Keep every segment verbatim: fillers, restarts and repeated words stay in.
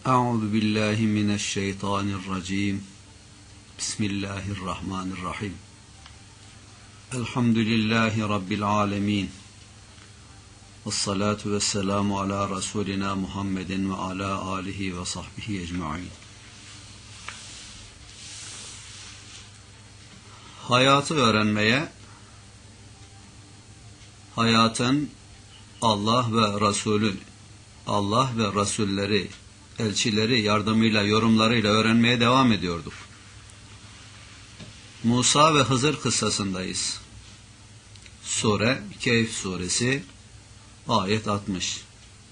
Euzu billahi mineşşeytanirracim. Bismillahirrahmanirrahim. Elhamdülillahi rabbil alamin. Vessalatu vesselamu ala Resulina Muhammedin ve ala alihi ve sahbihi ecmaîn. Hayatı öğrenmeye, hayatın Allah ve Resulü, Allah ve Resulleri, elçileri yardımıyla, yorumlarıyla öğrenmeye devam ediyorduk. Musa ve Hızır kıssasındayız. Sure Kehf suresi, ayet altmış.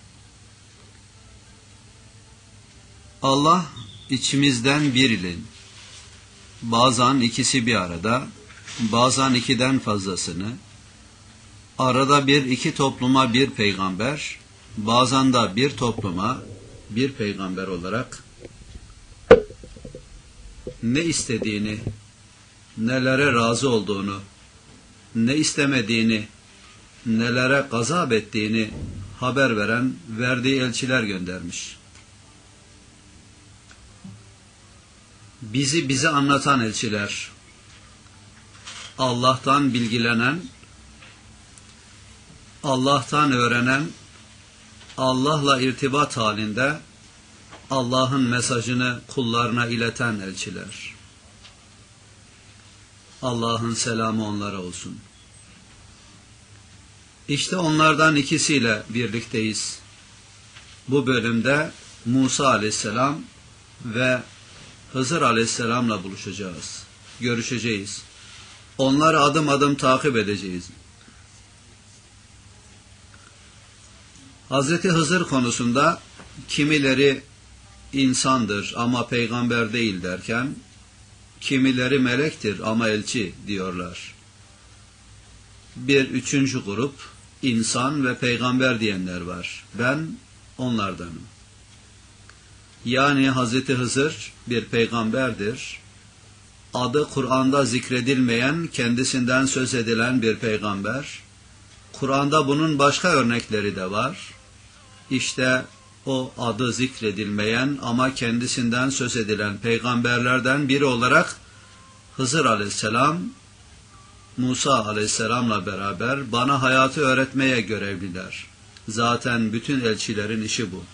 Allah içimizden birinin, bazen ikisi bir arada, bazen ikiden fazlasını, arada bir iki topluma bir peygamber, bazen de bir topluma bir peygamber olarak ne istediğini, nelere razı olduğunu, ne istemediğini, nelere gazap ettiğini haber veren, verdiği elçiler göndermiş. Bizi bize anlatan elçiler, Allah'tan bilgilenen, Allah'tan öğrenen, Allah'la irtibat halinde Allah'ın mesajını kullarına ileten elçiler. Allah'ın selamı onlara olsun. İşte onlardan ikisiyle birlikteyiz. Bu bölümde Musa aleyhisselam ve Hızır aleyhisselamla buluşacağız. Görüşeceğiz. Onları adım adım takip edeceğiz. Hazreti Hızır konusunda kimileri insandır ama peygamber değil derken, kimileri melektir ama elçi diyorlar. Bir üçüncü grup insan ve peygamber diyenler var. Ben onlardanım. Yani Hazreti Hızır bir peygamberdir. Adı Kur'an'da zikredilmeyen, kendisinden söz edilen bir peygamber. Kur'an'da bunun başka örnekleri de var. İşte o adı zikredilmeyen ama kendisinden söz edilen peygamberlerden biri olarak Hızır aleyhisselam, Musa aleyhisselamla beraber bana hayatı öğretmeye görevliler. Zaten bütün elçilerin işi bu.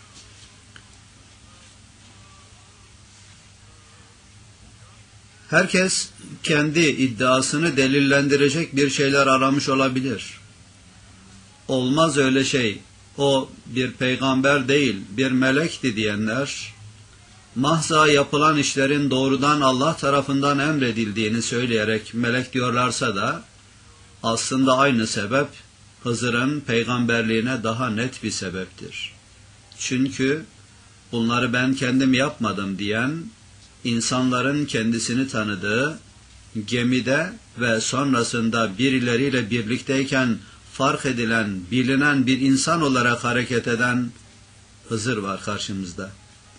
Herkes kendi iddiasını delillendirecek bir şeyler aramış olabilir. Olmaz öyle şey, o bir peygamber değil, bir melekti diyenler, mahza yapılan işlerin doğrudan Allah tarafından emredildiğini söyleyerek melek diyorlarsa da, aslında aynı sebep, Hızır'ın peygamberliğine daha net bir sebeptir. Çünkü bunları ben kendim yapmadım diyen, insanların kendisini tanıdığı, gemide ve sonrasında birileriyle birlikteyken fark edilen, bilinen bir insan olarak hareket eden Hızır var karşımızda.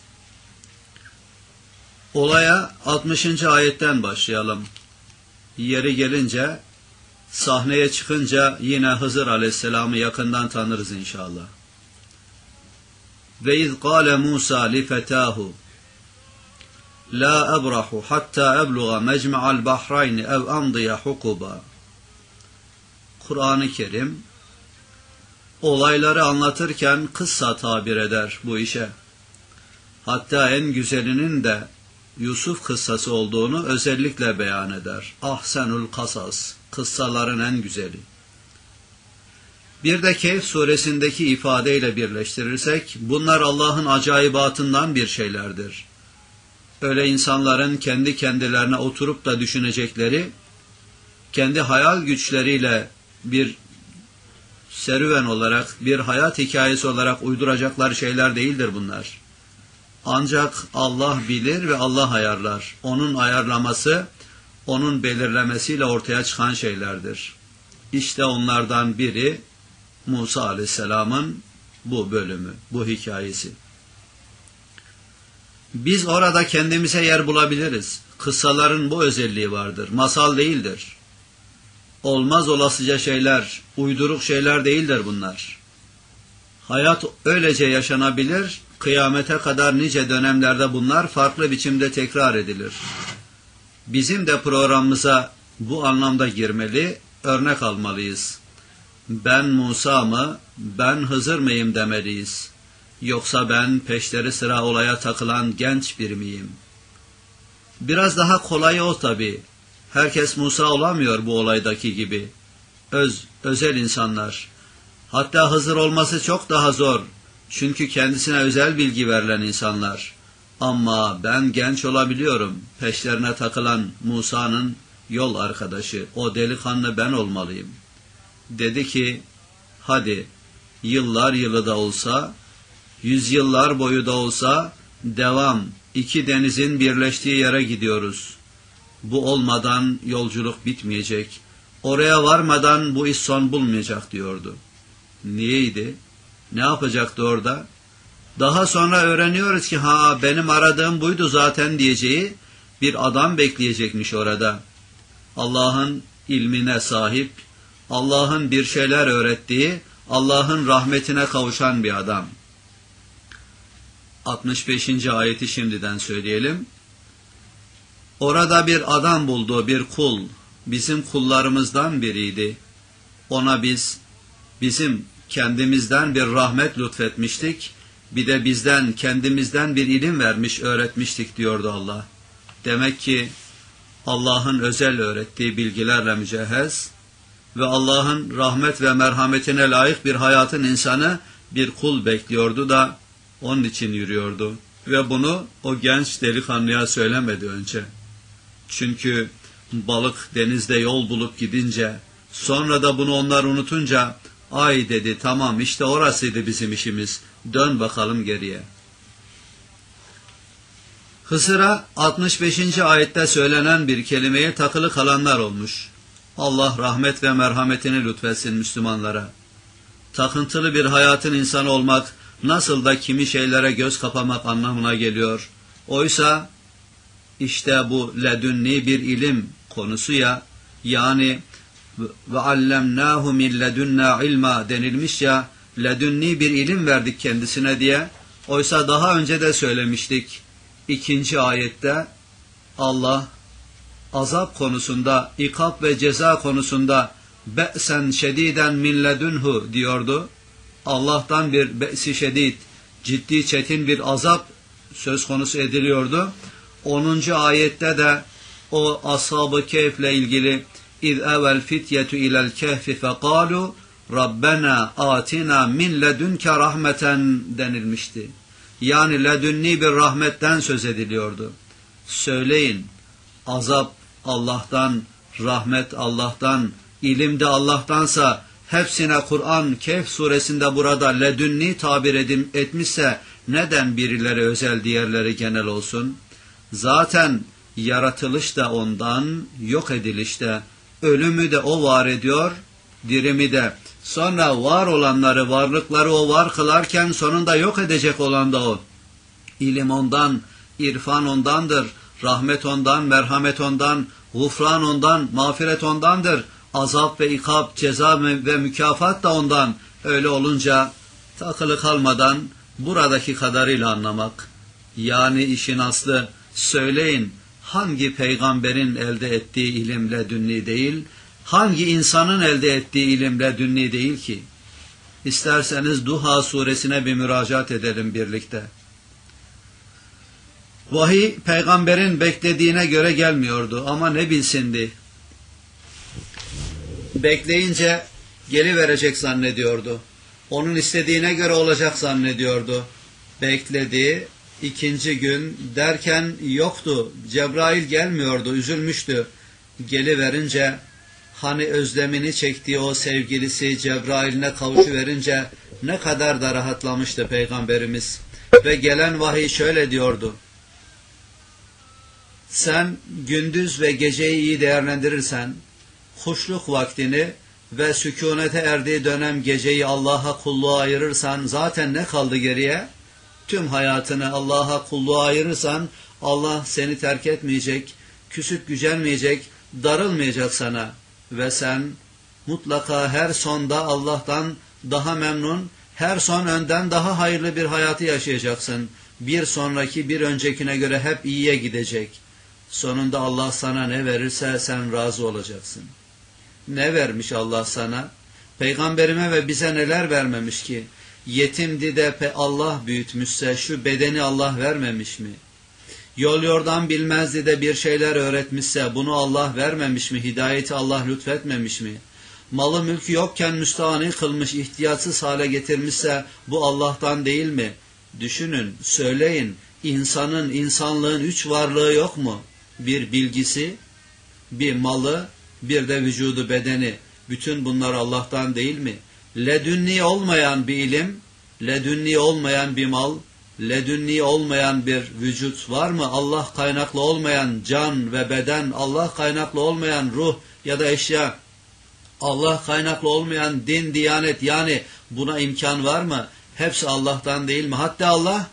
Olaya altmışıncı ayetten başlayalım. Yeri gelince, sahneye çıkınca yine Hızır aleyhisselamı yakından tanırız inşallah. Ve iz kâle Musa li fetâhu la ebrahu hatta ebluğa mecme'al bahrayni ev amdiye hukuba. Kur'an-ı Kerim olayları anlatırken kıssa tabir eder bu işe. Hatta en güzelinin de Yusuf kıssası olduğunu özellikle beyan eder. Ahsenul kasas, kıssaların en güzeli. Bir de Kehf suresindeki ifadeyle birleştirirsek, bunlar Allah'ın acayibatından bir şeylerdir. Öyle insanların kendi kendilerine oturup da düşünecekleri, kendi hayal güçleriyle bir serüven olarak, bir hayat hikayesi olarak uyduracakları şeyler değildir bunlar. Ancak Allah bilir ve Allah ayarlar. Onun ayarlaması, onun belirlemesiyle ortaya çıkan şeylerdir. İşte onlardan biri Musa aleyhisselamın bu bölümü, bu hikayesi. Biz orada kendimize yer bulabiliriz. Kıssaların bu özelliği vardır. Masal değildir. Olmaz olasıca şeyler, uyduruk şeyler değildir bunlar. Hayat öylece yaşanabilir, Kıyamete kadar nice dönemlerde bunlar farklı biçimde tekrar edilir. Bizim de programımıza bu anlamda girmeli, örnek almalıyız. Ben Musa mı, ben Hızır mıyım demeliyiz. Yoksa ben peşleri sıra olaya takılan genç biri miyim? Biraz daha kolay o tabii. Herkes Musa olamıyor bu olaydaki gibi. Öz, özel insanlar. Hatta Hızır olması çok daha zor. Çünkü kendisine özel bilgi verilen insanlar. Ama ben genç olabiliyorum. Peşlerine takılan Musa'nın yol arkadaşı, o delikanlı ben olmalıyım. Dedi ki, hadi yıllar yılı da olsa, yüzyıllar boyu da olsa devam, iki denizin birleştiği yere gidiyoruz. Bu olmadan yolculuk bitmeyecek. Oraya varmadan bu iş son bulmayacak diyordu. Niyeydi? Ne yapacaktı orada? Daha sonra öğreniyoruz ki ha benim aradığım buydu zaten diyeceği bir adam bekleyecekmiş orada. Allah'ın ilmine sahip, Allah'ın bir şeyler öğrettiği, Allah'ın rahmetine kavuşan bir adam. altmış beşinci ayeti şimdiden söyleyelim. Orada bir adam buldu, bir kul, bizim kullarımızdan biriydi. Ona biz, bizim kendimizden bir rahmet lütfetmiştik, bir de bizden, kendimizden bir ilim vermiş, öğretmiştik diyordu Allah. Demek ki Allah'ın özel öğrettiği bilgilerle mücehhez ve Allah'ın rahmet ve merhametine layık bir hayatın insanı bir kul bekliyordu da onun için yürüyordu. Ve bunu o genç delikanlıya söylemedi önce. Çünkü balık denizde yol bulup gidince, sonra da bunu onlar unutunca, ay dedi, tamam işte orasıydı bizim işimiz, dön bakalım geriye. Hızır'a altmış beşinci ayette söylenen bir kelimeye takılı kalanlar olmuş. Allah rahmet ve merhametini lütfetsin Müslümanlara. Takıntılı bir hayatın insanı olmak, nasıl da kimi şeylere göz kapamak anlamına geliyor. Oysa işte bu ledünni bir ilim konusu ya, yani ve allemnahu min ledunna ilma denilmiş ya, ledünni bir ilim verdik kendisine diye. Oysa daha önce de söylemiştik. İkinci ayette Allah azap konusunda, ikab ve ceza konusunda be'sen şediden min ledunhu diyordu. Allah'tan bir be'si şedid, ciddi çetin bir azap söz konusu ediliyordu. onuncu ayette de o ashab-ı kehf'le ilgili İz evel fityetu ilel kehfi fekalu Rabbena atina min ledünke rahmeten denilmişti. Yani ledünni bir rahmetten söz ediliyordu. Söyleyin, azap Allah'tan, rahmet Allah'tan, ilim de Allah'tansa hepsine Kur'an Kehf suresinde burada ledünni tabir edim, etmişse neden birileri özel diğerleri genel olsun? Zaten yaratılış da ondan, yok ediliş de, ölümü de o var ediyor, dirimi de. Sonra var olanları, varlıkları o var kılarken sonunda yok edecek olan da o. İlim ondan, irfan ondandır, rahmet ondan, merhamet ondan, gufran ondan, mağfiret ondandır. Azap ve ikab, ceza ve mükafat da ondan. Öyle olunca takılı kalmadan buradaki kadarıyla anlamak. Yani işin aslı, söyleyin hangi peygamberin elde ettiği ilim ledünni değil, hangi insanın elde ettiği ilim ledünni değil ki? İsterseniz Duha suresine bir müracaat edelim birlikte. Vahiy peygamberin beklediğine göre gelmiyordu ama ne bilsindi. Bekleyince geliverecek zannediyordu. Onun istediğine göre olacak zannediyordu. Bekledi, ikinci gün derken yoktu. Cebrail gelmiyordu, üzülmüştü. Geliverince hani özlemini çektiği o sevgilisi Cebrail'ine kavuşuverince ne kadar da rahatlamıştı Peygamberimiz. Ve gelen vahiy şöyle diyordu. Sen gündüz ve geceyi iyi değerlendirirsen, huşluk vaktini ve sükunete erdiği dönem geceyi Allah'a kulluğa ayırırsan zaten ne kaldı geriye? Tüm hayatını Allah'a kulluğa ayırırsan Allah seni terk etmeyecek, küsüp gücenmeyecek, darılmayacak sana. Ve sen mutlaka her sonda Allah'tan daha memnun, Her son önden daha hayırlı bir hayatı yaşayacaksın. Bir sonraki bir öncekine göre hep iyiye gidecek. Sonunda Allah sana ne verirse sen razı olacaksın. Ne vermiş Allah sana? Peygamberime ve bize neler vermemiş ki? Yetimdi de Allah büyütmüşse şu bedeni Allah vermemiş mi? Yol yordan bilmezdi de bir şeyler öğretmişse bunu Allah vermemiş mi? Hidayeti Allah lütfetmemiş mi? Malı mülkü yokken müstahani kılmış, ihtiyatsız hale getirmişse bu Allah'tan değil mi? Düşünün, söyleyin, insanın, insanlığın üç varlığı yok mu? Bir bilgisi, bir malı, bir de vücudu, bedeni. Bütün bunlar Allah'tan değil mi? Ledünni olmayan bir ilim, ledünni olmayan bir mal, ledünni olmayan bir vücut var mı? Allah kaynaklı olmayan can ve beden, Allah kaynaklı olmayan ruh ya da eşya, Allah kaynaklı olmayan din, diyanet, yani buna imkan var mı? Hepsi Allah'tan değil mi? Hatta Allah,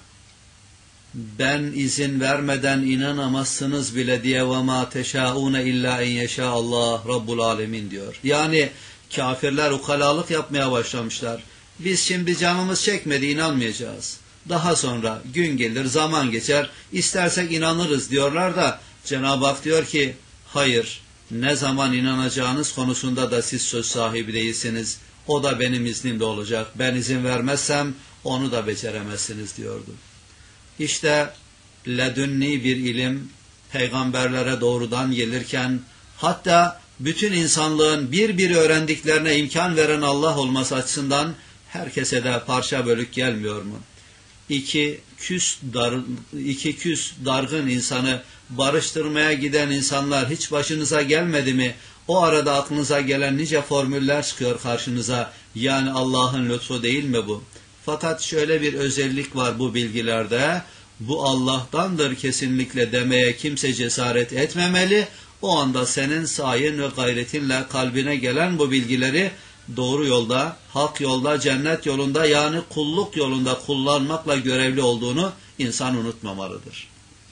ben izin vermeden inanamazsınız bile diye وَمَا تَشَاءُونَ اِلَّا اِنْ يَشَاءَ اللّٰهِ Rabbul Alemin diyor. Yani kafirler ukalalık yapmaya başlamışlar. Biz şimdi canımız çekmedi, inanmayacağız. Daha sonra gün gelir, zaman geçer, istersek inanırız diyorlar da Cenab-ı Hak diyor ki, hayır, ne zaman inanacağınız konusunda da siz söz sahibi değilsiniz. O da benim iznimde olacak. Ben izin vermezsem onu da beceremezsiniz diyordu. İşte ledünni bir ilim peygamberlere doğrudan gelirken, hatta bütün insanlığın bir bir öğrendiklerine imkan veren Allah olması açısından herkese de parça bölük gelmiyor mu? İki küs, dar, iki küs dargın insanı barıştırmaya giden insanlar hiç başınıza gelmedi mi? O arada aklınıza gelen nice formüller çıkıyor karşınıza. Yani Allah'ın lütfu değil mi bu? Fakat şöyle bir özellik var bu bilgilerde. Bu Allah'tandır kesinlikle demeye kimse cesaret etmemeli. O anda senin sayın ve gayretinle kalbine gelen bu bilgileri doğru yolda, hak yolda, cennet yolunda, yani kulluk yolunda kullanmakla görevli olduğunu insan unutmamalıdır.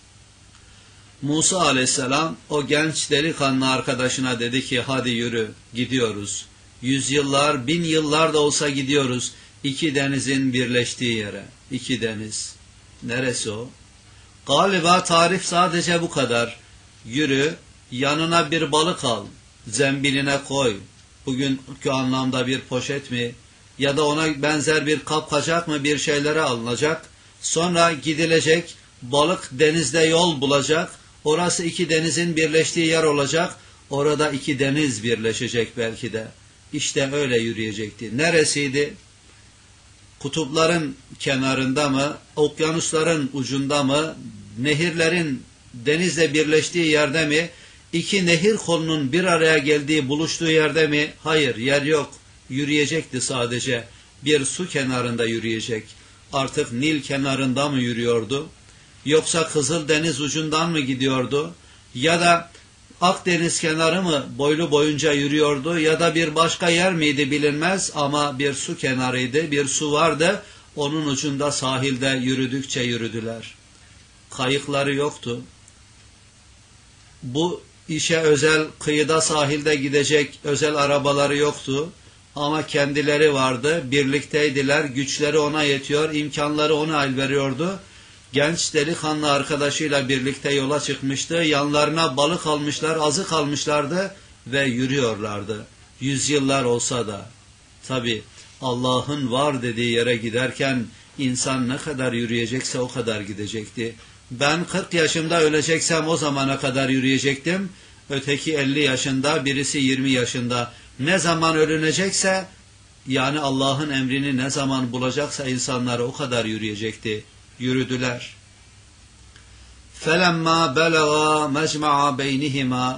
Musa aleyhisselam o genç delikanlı arkadaşına dedi ki, hadi yürü, gidiyoruz. Yüzyıllar, bin yıllar da olsa gidiyoruz. İki denizin birleştiği yere. İki deniz. Neresi o? Galiba tarif sadece bu kadar. Yürü, yanına bir balık al, zembiline koy. Bugünkü anlamda bir poşet mi ya da ona benzer bir kapkacak mı bir şeylere alınacak. Sonra gidilecek, balık denizde yol bulacak. Orası iki denizin birleştiği yer olacak. Orada iki deniz birleşecek belki de. İşte öyle yürüyecekti. Neresiydi? Kutupların kenarında mı? Okyanusların ucunda mı? Nehirlerin denizle birleştiği yerde mi? İki nehir kolunun bir araya geldiği, buluştuğu yerde mi? Hayır, yer yok. Yürüyecekti sadece. Bir su kenarında yürüyecek. Artık Nil kenarında mı yürüyordu? Yoksa Kızıldeniz ucundan mı gidiyordu? Ya da Akdeniz kenarı mı boylu boyunca yürüyordu? Ya da bir başka yer miydi bilinmez ama bir su kenarıydı, bir su vardı. Onun ucunda sahilde yürüdükçe yürüdüler. Kayıkları yoktu. Bu işe özel kıyıda sahilde gidecek özel arabaları yoktu. Ama kendileri vardı, birlikteydiler, güçleri ona yetiyor, imkanları ona el veriyordu. Genç delikanlı arkadaşıyla birlikte yola çıkmıştı. Yanlarına balık almışlar, azık almışlardı ve yürüyorlardı. Yüzyıllar olsa da. Tabi Allah'ın var dediği yere giderken insan ne kadar yürüyecekse o kadar gidecekti. Ben kırk yaşımda öleceksem o zamana kadar yürüyecektim. Öteki elli yaşında, birisi yirmi yaşında. Ne zaman ölünecekse, yani Allah'ın emrini ne zaman bulacaksa insanlar o kadar yürüyecekti. Yürüdüler. فَلَمَّا بَلَغَا مَجْمَعَ بَيْنِهِمَا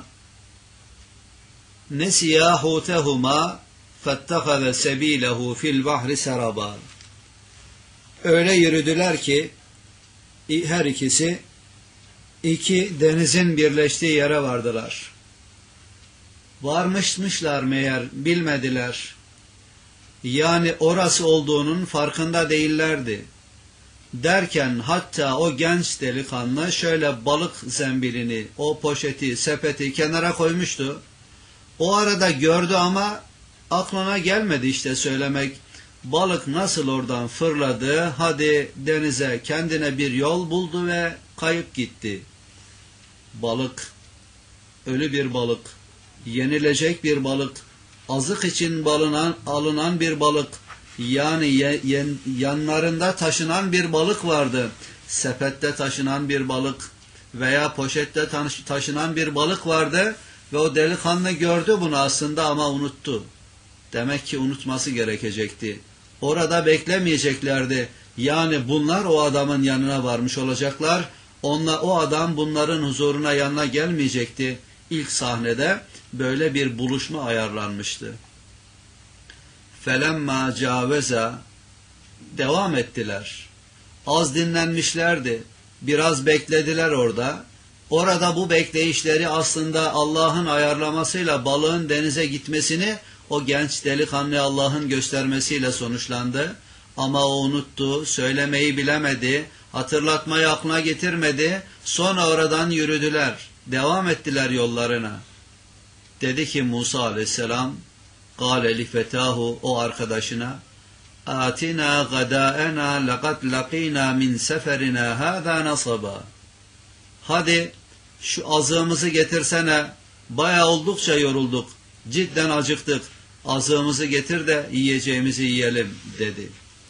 نَسِيَا حُوتَهُمَا فَاتَّخَذَ سَب۪يلَهُ فِي الْبَحْرِ سَرَبًا. Öyle yürüdüler ki her ikisi iki denizin birleştiği yere vardılar. Varmışmışlar meğer, bilmediler. Yani orası olduğunun farkında değillerdi. Derken hatta o genç delikanlı şöyle balık zembilini, o poşeti, sepeti kenara koymuştu. O arada gördü ama aklına gelmedi işte söylemek. Balık nasıl oradan fırladı, hadi denize kendine bir yol buldu ve kayıp gitti. Balık, ölü bir balık, yenilecek bir balık, azık için balınan, alınan bir balık, yani ye, yen, yanlarında taşınan bir balık vardı. Sepette taşınan bir balık veya poşette taşınan bir balık vardı ve o delikanlı gördü bunu aslında ama unuttu. Demek ki unutması gerekecekti. Orada beklemeyeceklerdi. Yani bunlar o adamın yanına varmış olacaklar. Onunla, o adam bunların huzuruna yanına gelmeyecekti. İlk sahnede böyle bir buluşma ayarlanmıştı. Felemma caveza, devam ettiler. Az dinlenmişlerdi. Biraz beklediler orada. Orada bu bekleyişleri aslında Allah'ın ayarlamasıyla balığın denize gitmesini o genç delikanlı Allah'ın göstermesiyle sonuçlandı. Ama o unuttu, söylemeyi bilemedi, hatırlatmayı aklına getirmedi. Sonra oradan yürüdüler, devam ettiler yollarına. Dedi ki Musa aleyhisselam, قَالَ لِفَتَاهُ, o arkadaşına, آتِنَا غَدَاءَنَا لَقَدْ لَقِينَا مِنْ سَفَرِنَا هَذَا نَصَبًا. Hadi şu azığımızı getirsene, bayağı oldukça yorulduk, cidden acıktık, azığımızı getir de yiyeceğimizi yiyelim dedi.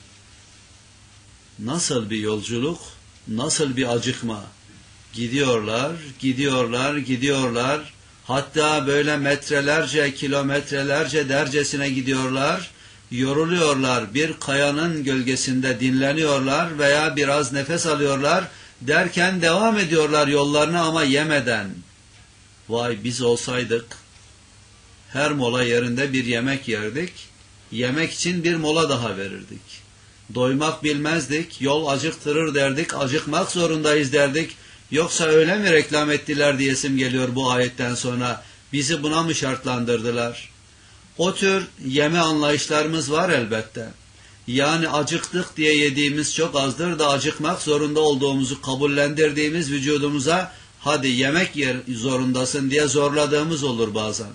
Nasıl bir yolculuk, nasıl bir acıkma. Gidiyorlar, gidiyorlar, gidiyorlar. Hatta böyle metrelerce, kilometrelerce dercesine gidiyorlar. Yoruluyorlar, bir kayanın gölgesinde dinleniyorlar veya biraz nefes alıyorlar. Derken devam ediyorlar yollarına ama yemeden. Vay biz olsaydık, her mola yerinde bir yemek yerdik. Yemek için bir mola daha verirdik. Doymak bilmezdik, yol acıktırır derdik, acıkmak zorundayız derdik. Yoksa öyle mi reklam ettiler diyesim geliyor bu ayetten sonra. Bizi buna mı şartlandırdılar? O tür yeme anlayışlarımız var elbette. Yani acıktık diye yediğimiz çok azdır da acıkmak zorunda olduğumuzu kabullendirdiğimiz vücudumuza hadi yemek yer zorundasın diye zorladığımız olur bazen.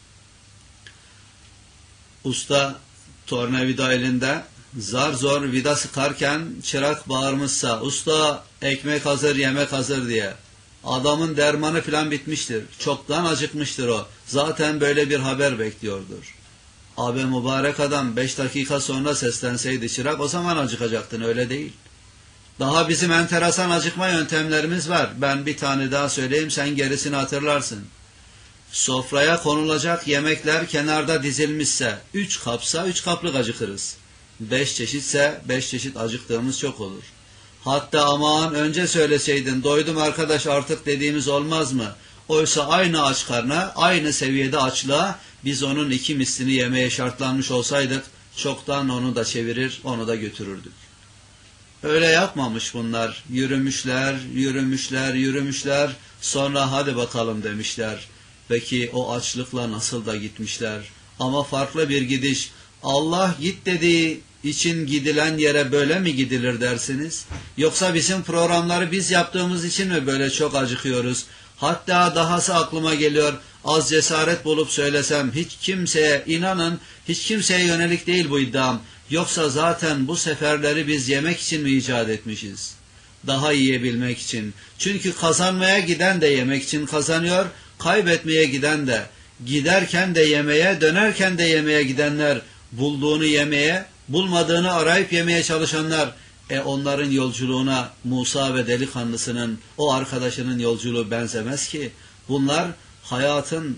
Usta tornavida elinde zar zor vida sıkarken çırak bağırmışsa usta ekmek hazır yemek hazır diye adamın dermanı filan bitmiştir. Çoktan acıkmıştır o. Zaten böyle bir haber bekliyordur. Abi mübarek adam beş dakika sonra seslenseydi çırak o zaman acıkacaktın öyle değil. Daha bizim enteresan acıkma yöntemlerimiz var. Ben bir tane daha söyleyeyim sen gerisini hatırlarsın. Sofraya konulacak yemekler kenarda dizilmişse üç kapsa üç kaplık acıkırız. Beş çeşitse beş çeşit acıktığımız çok olur. Hatta aman önce söyleseydin doydum arkadaş artık dediğimiz olmaz mı? Oysa aynı aç karna, aynı seviyede açlığa biz onun iki mislini yemeye şartlanmış olsaydık çoktan onu da çevirir, onu da götürürdük. Öyle yapmamış bunlar. Yürümüşler, yürümüşler, yürümüşler. Sonra hadi bakalım demişler. Peki o açlıkla nasıl da gitmişler. Ama farklı bir gidiş. Allah git dediği için gidilen yere böyle mi gidilir dersiniz? Yoksa bizim programları biz yaptığımız için mi böyle çok acıkıyoruz? Hatta dahası aklıma geliyor, az cesaret bulup söylesem hiç kimseye inanın, hiç kimseye yönelik değil bu iddiam. Yoksa zaten bu seferleri biz yemek için mi icat etmişiz? Daha yiyebilmek için. Çünkü kazanmaya giden de yemek için kazanıyor, kaybetmeye giden de. Giderken de yemeye, dönerken de yemeye gidenler, bulduğunu yemeye, bulmadığını arayıp yemeye çalışanlar, e onların yolculuğuna Musa ve delikanlısının, o arkadaşının yolculuğu benzemez ki. Bunlar hayatın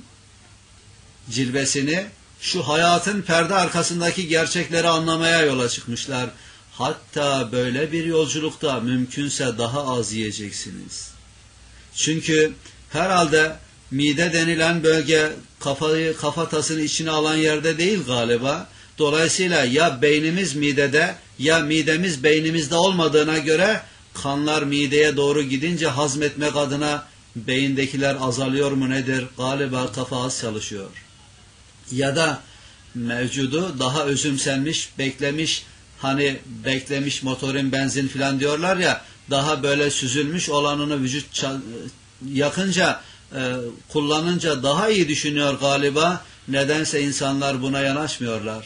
cilvesini, şu hayatın perde arkasındaki gerçekleri anlamaya yola çıkmışlar. Hatta böyle bir yolculukta mümkünse daha az yiyeceksiniz. Çünkü herhalde mide denilen bölge kafayı, kafatasını içine alan yerde değil galiba. Dolayısıyla ya beynimiz midede ya midemiz beynimizde olmadığına göre kanlar mideye doğru gidince hazmetmek adına beyindekiler azalıyor mu nedir? Galiba kafa az çalışıyor. Ya da mevcudu daha özümsenmiş, beklemiş, hani beklemiş motorun benzin filan diyorlar ya, daha böyle süzülmüş olanını vücut yakınca, e, kullanınca daha iyi düşünüyor galiba. Nedense insanlar buna yanaşmıyorlar.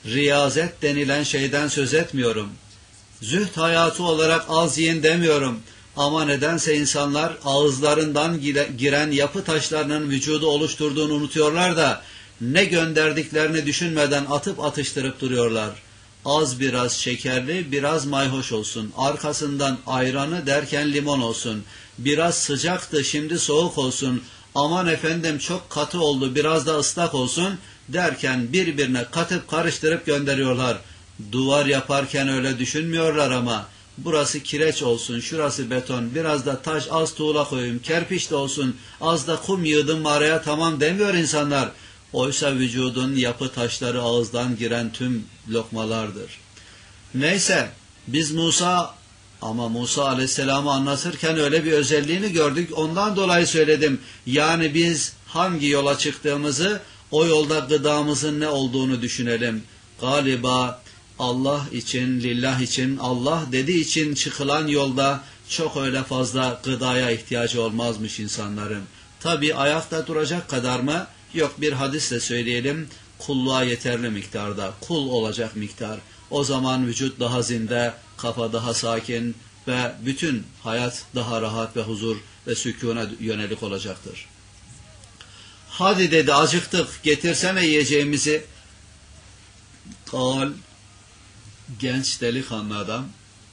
Riyazet denilen şeyden söz etmiyorum. Zühd hayatı olarak az yiyin demiyorum. Ama nedense insanlar ağızlarından giren yapı taşlarının vücudu oluşturduğunu unutuyorlar da ne gönderdiklerini düşünmeden atıp atıştırıp duruyorlar. Az biraz şekerli, biraz mayhoş olsun. Arkasından ayranı derken limon olsun. Biraz sıcaktı, şimdi soğuk olsun. Aman efendim çok katı oldu, biraz da ıslak olsun derken birbirine katıp karıştırıp gönderiyorlar. Duvar yaparken öyle düşünmüyorlar ama burası kireç olsun, şurası beton, biraz da taş, az tuğla koyayım, kerpiç de olsun, az da kum yığdım araya, tamam demiyor insanlar. Oysa vücudun yapı taşları ağızdan giren tüm lokmalardır. Neyse, biz Musa ama Musa Aleyhisselam'ı anlatırken öyle bir özelliğini gördük, ondan dolayı söyledim. Yani biz hangi yola çıktığımızı, o yolda gıdamızın ne olduğunu düşünelim. Galiba Allah için, lillah için, Allah dediği için çıkılan yolda çok öyle fazla gıdaya ihtiyacı olmazmış insanların. Tabi ayakta duracak kadar mı? Yok, bir hadisle söyleyelim, kulluğa yeterli miktarda, kul olacak miktar. O zaman vücut daha zinde, kafa daha sakin ve bütün hayat daha rahat ve huzur ve sükûne yönelik olacaktır. Hadi dedi, acıktık, getirsene yiyeceğimizi. Kal, genç delikanlı adam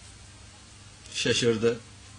şaşırdı,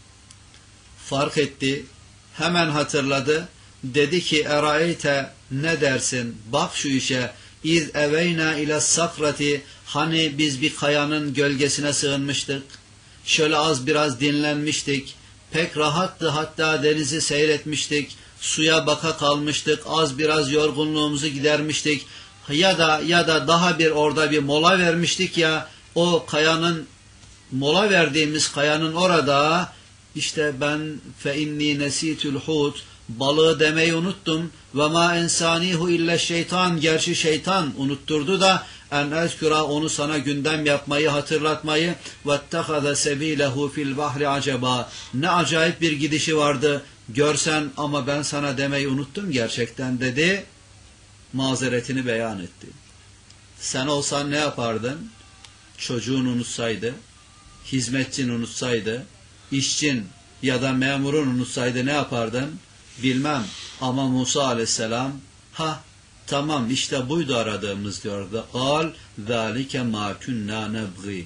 fark etti, hemen hatırladı. Dedi ki, eraeyte, ne dersin, bak şu işe, iz eveyna ile sakrati, hani biz bir kayanın gölgesine sığınmıştık, şöyle az biraz dinlenmiştik, pek rahattı, hatta denizi seyretmiştik, suya baka kalmıştık, az biraz yorgunluğumuzu gidermiştik, ya da ya da daha bir orada bir mola vermiştik ya, o kayanın, mola verdiğimiz kayanın orada, işte ben fe inni nesitül hut, balığı demeyi unuttum, ve ma ensanihu ille şeytan, gerçi şeytan unutturdu da, en ezkura, onu sana gündem yapmayı, hatırlatmayı, vettehaze sebilehu fil bahri acaba, ne acayip bir gidişi vardı, görsen, ama ben sana demeyi unuttum gerçekten dedi, mazeretini beyan etti. Sen olsan ne yapardın? Çocuğun unutsaydı, hizmetçin unutsaydı, işçin ya da memurun unutsaydı ne yapardın? Bilmem, ama Musa aleyhisselam, ha tamam işte buydu aradığımız diyordu. Kal zâlike mâ künnâ nebgî.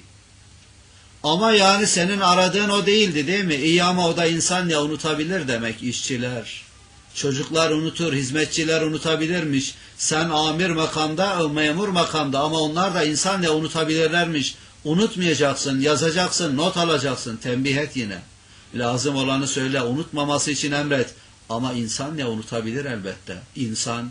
Ama yani senin aradığın o değildi değil mi? İyi, ama o da insan ya, unutabilir demek işçiler. Çocuklar unutur, hizmetçiler unutabilirmiş. Sen amir makamda, memur makamda, ama onlar da insan ya, unutabilirlermiş. Unutmayacaksın, yazacaksın, not alacaksın, tembih et yine. Lazım olanı söyle, unutmaması için emret. Ama insan ya, unutabilir elbette. İnsan.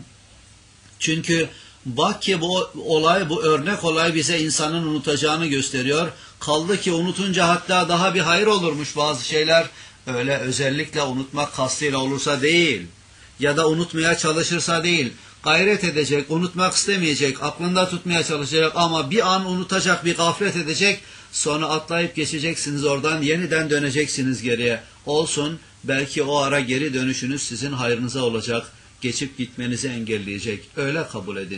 Çünkü bak ki bu olay, bu örnek olay bize insanın unutacağını gösteriyor. Kaldı ki unutunca hatta daha bir hayır olurmuş bazı şeyler. Öyle özellikle unutmak kastıyla olursa değil. Ya da unutmaya çalışırsa değil. Gayret edecek, unutmak istemeyecek, aklında tutmaya çalışacak ama bir an unutacak, bir gaflet edecek. Sonra atlayıp geçeceksiniz oradan, yeniden döneceksiniz geriye. Olsun, belki o ara geri dönüşünüz sizin hayrınıza olacak. Geçip gitmenizi engelleyecek. Öyle kabul edin.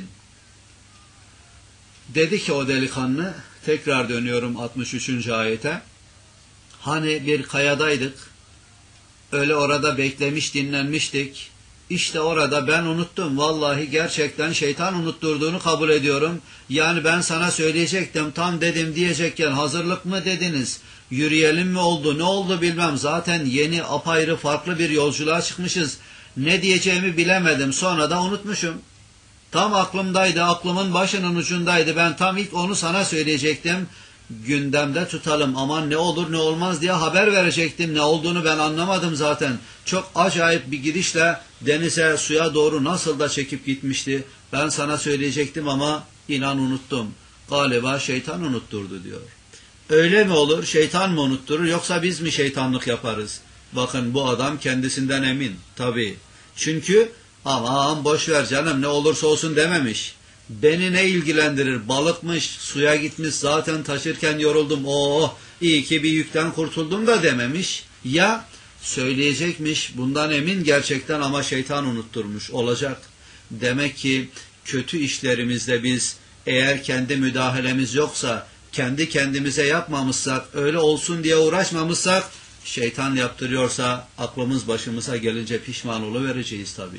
Dedi ki o delikanlı, tekrar dönüyorum altmış üçüncü ayete. Hani bir kayadaydık, öyle orada beklemiş dinlenmiştik. İşte orada ben unuttum. Vallahi gerçekten şeytan unutturduğunu kabul ediyorum. Yani ben sana söyleyecektim, tam dedim diyecekken hazırlık mı dediniz? Yürüyelim mi oldu? Ne oldu bilmem. Zaten yeni, apayrı, farklı bir yolculuğa çıkmışız. Ne diyeceğimi bilemedim. Sonra da unutmuşum. Tam aklımdaydı, aklımın başının ucundaydı. Ben tam ilk onu sana söyleyecektim. Gündemde tutalım, aman ne olur ne olmaz diye haber verecektim. Ne olduğunu ben anlamadım zaten. Çok acayip bir gidişle denize, suya doğru nasıl da çekip gitmişti. Ben sana söyleyecektim ama inan unuttum. Galiba şeytan unutturdu diyor. Öyle mi olur? Şeytan mı unutturur, yoksa biz mi şeytanlık yaparız? Bakın, bu adam kendisinden emin. Tabii. Çünkü aman boş ver canım, ne olursa olsun dememiş. Beni ne ilgilendirir? Balıkmış, suya gitmiş, zaten taşırken yoruldum. Oh, iyi ki bir yükten kurtuldum da dememiş. Ya söyleyecekmiş, bundan emin gerçekten, ama şeytan unutturmuş olacak. Demek ki kötü işlerimizde biz Eğer kendi müdahalemiz yoksa, kendi kendimize yapmamışsak, öyle olsun diye uğraşmamışsak, şeytan yaptırıyorsa aklımız başımıza gelince pişman oluvereceğiz tabii.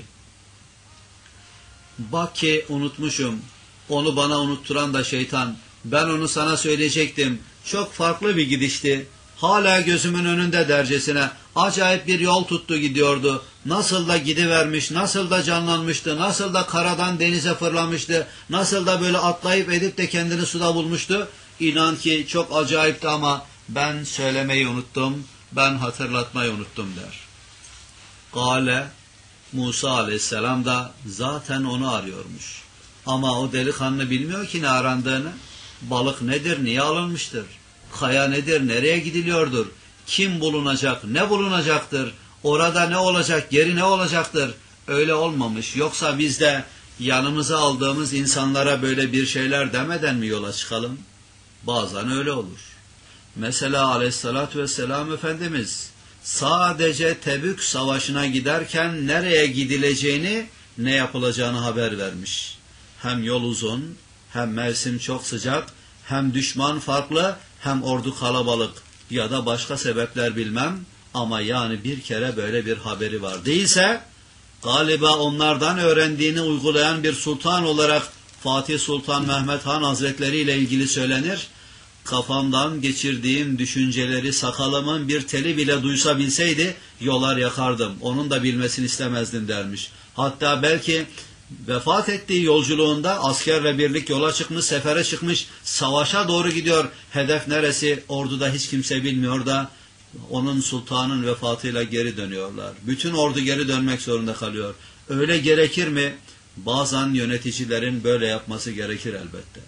Bak ki unutmuşum, onu bana unutturan da şeytan. Ben onu sana söyleyecektim. Çok farklı bir gidişti. Hala gözümün önünde dercesine. Acayip bir yol tuttu gidiyordu. Nasıl da gidivermiş, nasıl da canlanmıştı, nasıl da karadan denize fırlamıştı, nasıl da böyle atlayıp edip de kendini suda bulmuştu. İnan ki çok acayipti ama ben söylemeyi unuttum, ben hatırlatmayı unuttum der. Gale, Musa aleyhisselam da zaten onu arıyormuş. Ama o delikanlı bilmiyor ki ne arandığını. Balık nedir, niye alınmıştır? Kaya nedir, nereye gidiliyordur? Kim bulunacak, ne bulunacaktır? Orada ne olacak, geri ne olacaktır? Öyle olmamış. Yoksa biz de yanımıza aldığımız insanlara böyle bir şeyler demeden mi yola çıkalım? Bazen öyle olur. Mesela aleyhissalatü vesselam Efendimiz sadece Tebük savaşına giderken nereye gidileceğini, ne yapılacağını haber vermiş. Hem yol uzun, hem mevsim çok sıcak, hem düşman farklı, hem ordu kalabalık ya da başka sebepler bilmem ama yani bir kere böyle bir haberi var. Değilse galiba onlardan öğrendiğini uygulayan bir sultan olarak Fatih Sultan Mehmet Han Hazretleri ile ilgili söylenir. Kafamdan geçirdiğim düşünceleri sakalımın bir teli bile duysa bilseydi yolar yakardım. Onun da bilmesini istemezdim dermiş. Hatta belki vefat ettiği yolculuğunda askerle birlik yola çıkmış, sefere çıkmış, savaşa doğru gidiyor. Hedef neresi? Orduda hiç kimse bilmiyor da onun sultanın vefatıyla geri dönüyorlar. Bütün ordu geri dönmek zorunda kalıyor. Öyle gerekir mi? Bazen yöneticilerin böyle yapması gerekir elbette.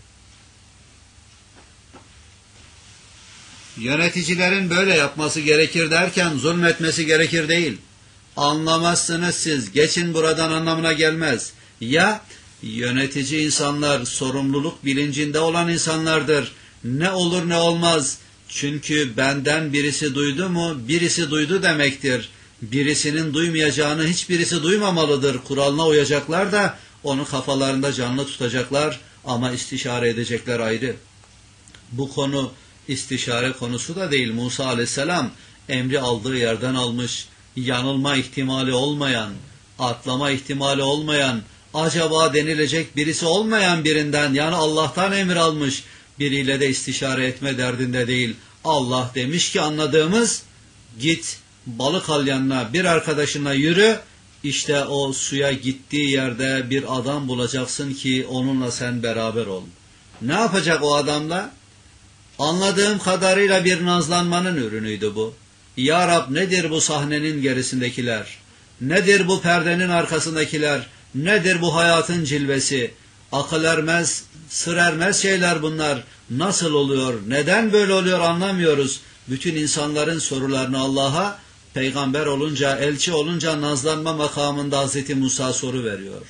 Yöneticilerin böyle yapması gerekir derken zulmetmesi gerekir değil. Anlamazsınız siz, geçin buradan anlamına gelmez. Ya yönetici insanlar sorumluluk bilincinde olan insanlardır. Ne olur ne olmaz. Çünkü benden birisi duydu mu, birisi duydu demektir. Birisinin duymayacağını hiçbirisi duymamalıdır. Kuralına uyacaklar da onu kafalarında canlı tutacaklar ama istişare edecekler ayrı. Bu konu istişare konusu da değil. Musa aleyhisselam emri aldığı yerden almış, yanılma ihtimali olmayan, atlama ihtimali olmayan, acaba denilecek birisi olmayan birinden, yani Allah'tan emir almış, biriyle de istişare etme derdinde değil. Allah demiş ki anladığımız, git balık al yanına, bir arkadaşına yürü, işte o suya gittiği yerde bir adam bulacaksın ki onunla sen beraber ol. Ne yapacak o adamla? Anladığım kadarıyla bir nazlanmanın ürünüydü bu. Ya Rab, nedir bu sahnenin gerisindekiler? Nedir bu perdenin arkasındakiler? Nedir bu hayatın cilvesi? Akıl ermez, sır ermez şeyler bunlar. Nasıl oluyor? Neden böyle oluyor anlamıyoruz. Bütün insanların sorularını Allah'a, peygamber olunca, elçi olunca nazlanma makamında Hazreti Musa soru veriyor.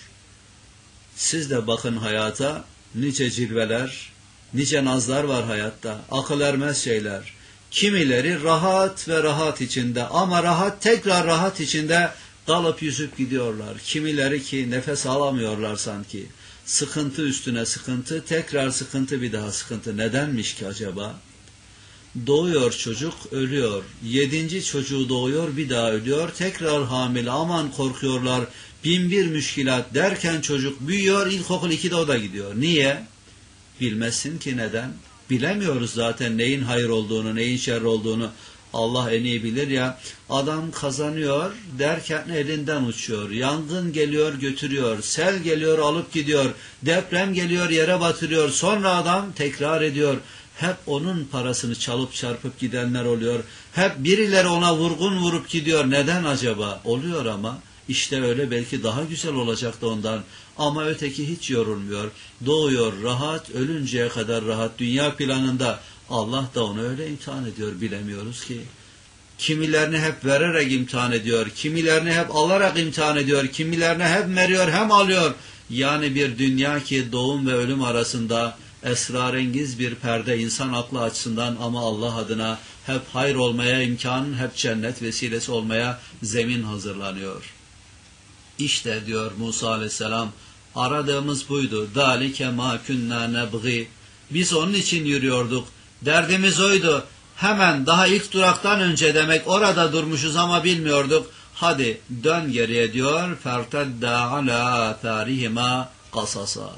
Siz de bakın hayata, nice cilveler, nice nazlar var hayatta, akıl ermez şeyler. Kimileri rahat ve rahat içinde ama rahat tekrar rahat içinde dalıp yüzüp gidiyorlar. Kimileri ki nefes alamıyorlar sanki. Sıkıntı üstüne sıkıntı, tekrar sıkıntı, bir daha sıkıntı. Nedenmiş ki acaba? Doğuyor çocuk, ölüyor. Yedinci çocuğu doğuyor, bir daha ölüyor. Tekrar hamile, aman korkuyorlar. Bin bir müşkilat derken çocuk büyüyor, ilkokul ikide o da gidiyor. Niye? Bilmezsin ki neden? Bilemiyoruz zaten neyin hayır olduğunu, neyin şer olduğunu. Allah en iyi bilir ya. Adam kazanıyor derken elinden uçuyor. Yangın geliyor götürüyor. Sel geliyor alıp gidiyor. Deprem geliyor yere batırıyor. Sonra adam tekrar ediyor. Hep onun parasını çalıp çarpıp gidenler oluyor. Hep birileri ona vurgun vurup gidiyor. Neden acaba? Oluyor ama. İşte öyle, belki daha güzel olacaktı ondan. Ama öteki hiç yorulmuyor. Doğuyor rahat, ölünceye kadar rahat. Dünya planında Allah da onu öyle imtihan ediyor, bilemiyoruz ki. Kimilerini hep vererek imtihan ediyor. Kimilerini hep alarak imtihan ediyor. Kimilerini hem veriyor hem alıyor. Yani bir dünya ki doğum ve ölüm arasında esrarengiz bir perde insan aklı açısından, ama Allah adına hep hayır olmaya imkan, hep cennet vesilesi olmaya zemin hazırlanıyor. İşte diyor Musa aleyhisselam, Aradığımız buydu. Dalike ma kunna nebği. Biz onun için yürüyorduk. Derdimiz oydu. Hemen daha ilk duraktan önce demek orada durmuşuz ama bilmiyorduk. Hadi dön geriye diyor. Fertedda ala tarihima kasasa.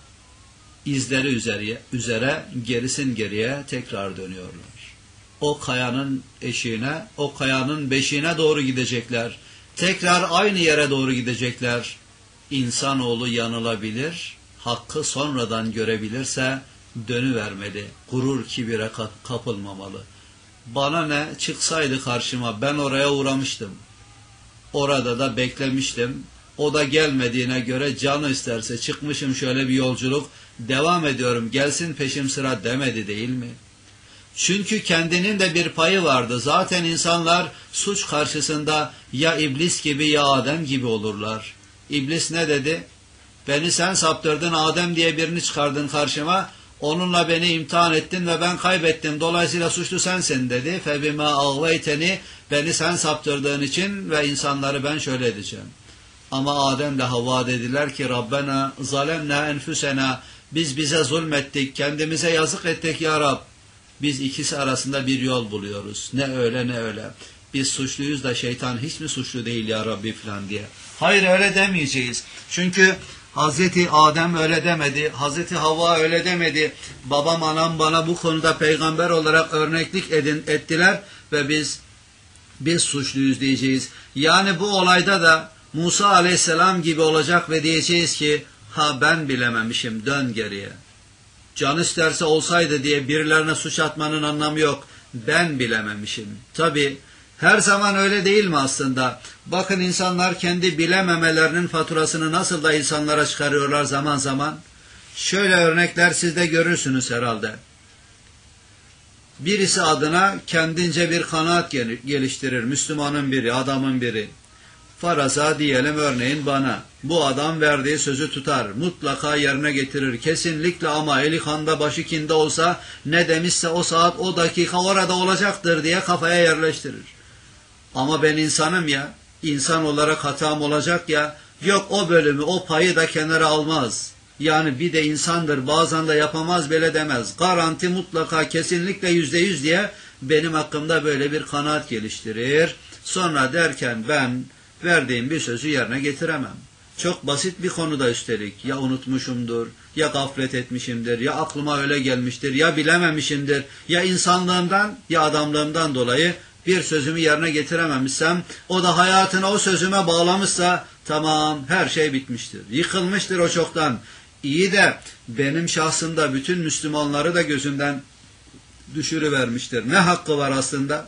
İzleri üzere, üzere gerisin geriye tekrar dönüyorlar. O kayanın eşiğine, o kayanın beşiğine doğru gidecekler. Tekrar aynı yere doğru gidecekler. İnsanoğlu yanılabilir, hakkı sonradan görebilirse dönüvermeli, gurur kibire kapılmamalı. Bana ne, çıksaydı karşıma, ben oraya uğramıştım. Orada da beklemiştim. O da gelmediğine göre canı isterse çıkmışım şöyle bir yolculuk, devam ediyorum, gelsin peşim sıra demedi değil mi? Çünkü kendinin de bir payı vardı. Zaten insanlar suç karşısında ya iblis gibi ya Adem gibi olurlar. İblis ne dedi? Beni sen saptırdın, Adem diye birini çıkardın karşıma, onunla beni imtihan ettin ve ben kaybettim. Dolayısıyla suçlu sensin dedi. Febima ağveyteni, beni sen saptırdığın için ve insanları ben şöyle edeceğim. Ama Adem'le Havva dediler ki Rabbena zalemna enfusena, biz bize zulmettik, kendimize yazık ettik ya Rab. Biz ikisi arasında bir yol buluyoruz. Ne öyle ne öyle. Biz suçluyuz da şeytan hiç mi suçlu değil ya Rabbi falan diye. Hayır, öyle demeyeceğiz. Çünkü Hazreti Adem öyle demedi. Hazreti Havva öyle demedi. Babam anam bana bu konuda peygamber olarak örneklik edin, ettiler ve biz biz suçluyuz diyeceğiz. Yani bu olayda da Musa aleyhisselam gibi olacak ve diyeceğiz ki ha ben bilememişim, dön geriye. Can isterse olsaydı diye birilerine suç atmanın anlamı yok. Ben bilememişim. Tabii her zaman öyle değil mi aslında? Bakın insanlar kendi bilememelerinin faturasını nasıl da insanlara çıkarıyorlar zaman zaman. Şöyle örnekler siz de görürsünüz herhalde. Birisi adına kendince bir kanaat geliştirir. Müslümanın biri, adamın biri. Faraza diyelim örneğin bana. Bu adam verdiği sözü tutar. Mutlaka yerine getirir. Kesinlikle ama eli kanda başı kinde olsa ne demişse o saat o dakika orada olacaktır diye kafaya yerleştirir. Ama ben insanım ya. İnsan olarak hatam olacak ya. Yok o bölümü o payı da kenara almaz. Yani bir de insandır bazen de yapamaz bile demez. Garanti mutlaka kesinlikle yüzde yüz diye benim hakkımda böyle bir kanaat geliştirir. Sonra derken ben verdiğim bir sözü yerine getiremem. Çok basit bir konuda üstelik. Ya unutmuşumdur, ya gaflet etmişimdir, ya aklıma öyle gelmiştir, ya bilememişimdir, ya insanlığımdan, ya adamlığımdan dolayı bir sözümü yerine getirememişsem, o da hayatını o sözüme bağlamışsa, tamam her şey bitmiştir. Yıkılmıştır o çoktan. İyi de benim şahsımda bütün Müslümanları da gözünden düşürüvermiştir. Ne hakkı var aslında?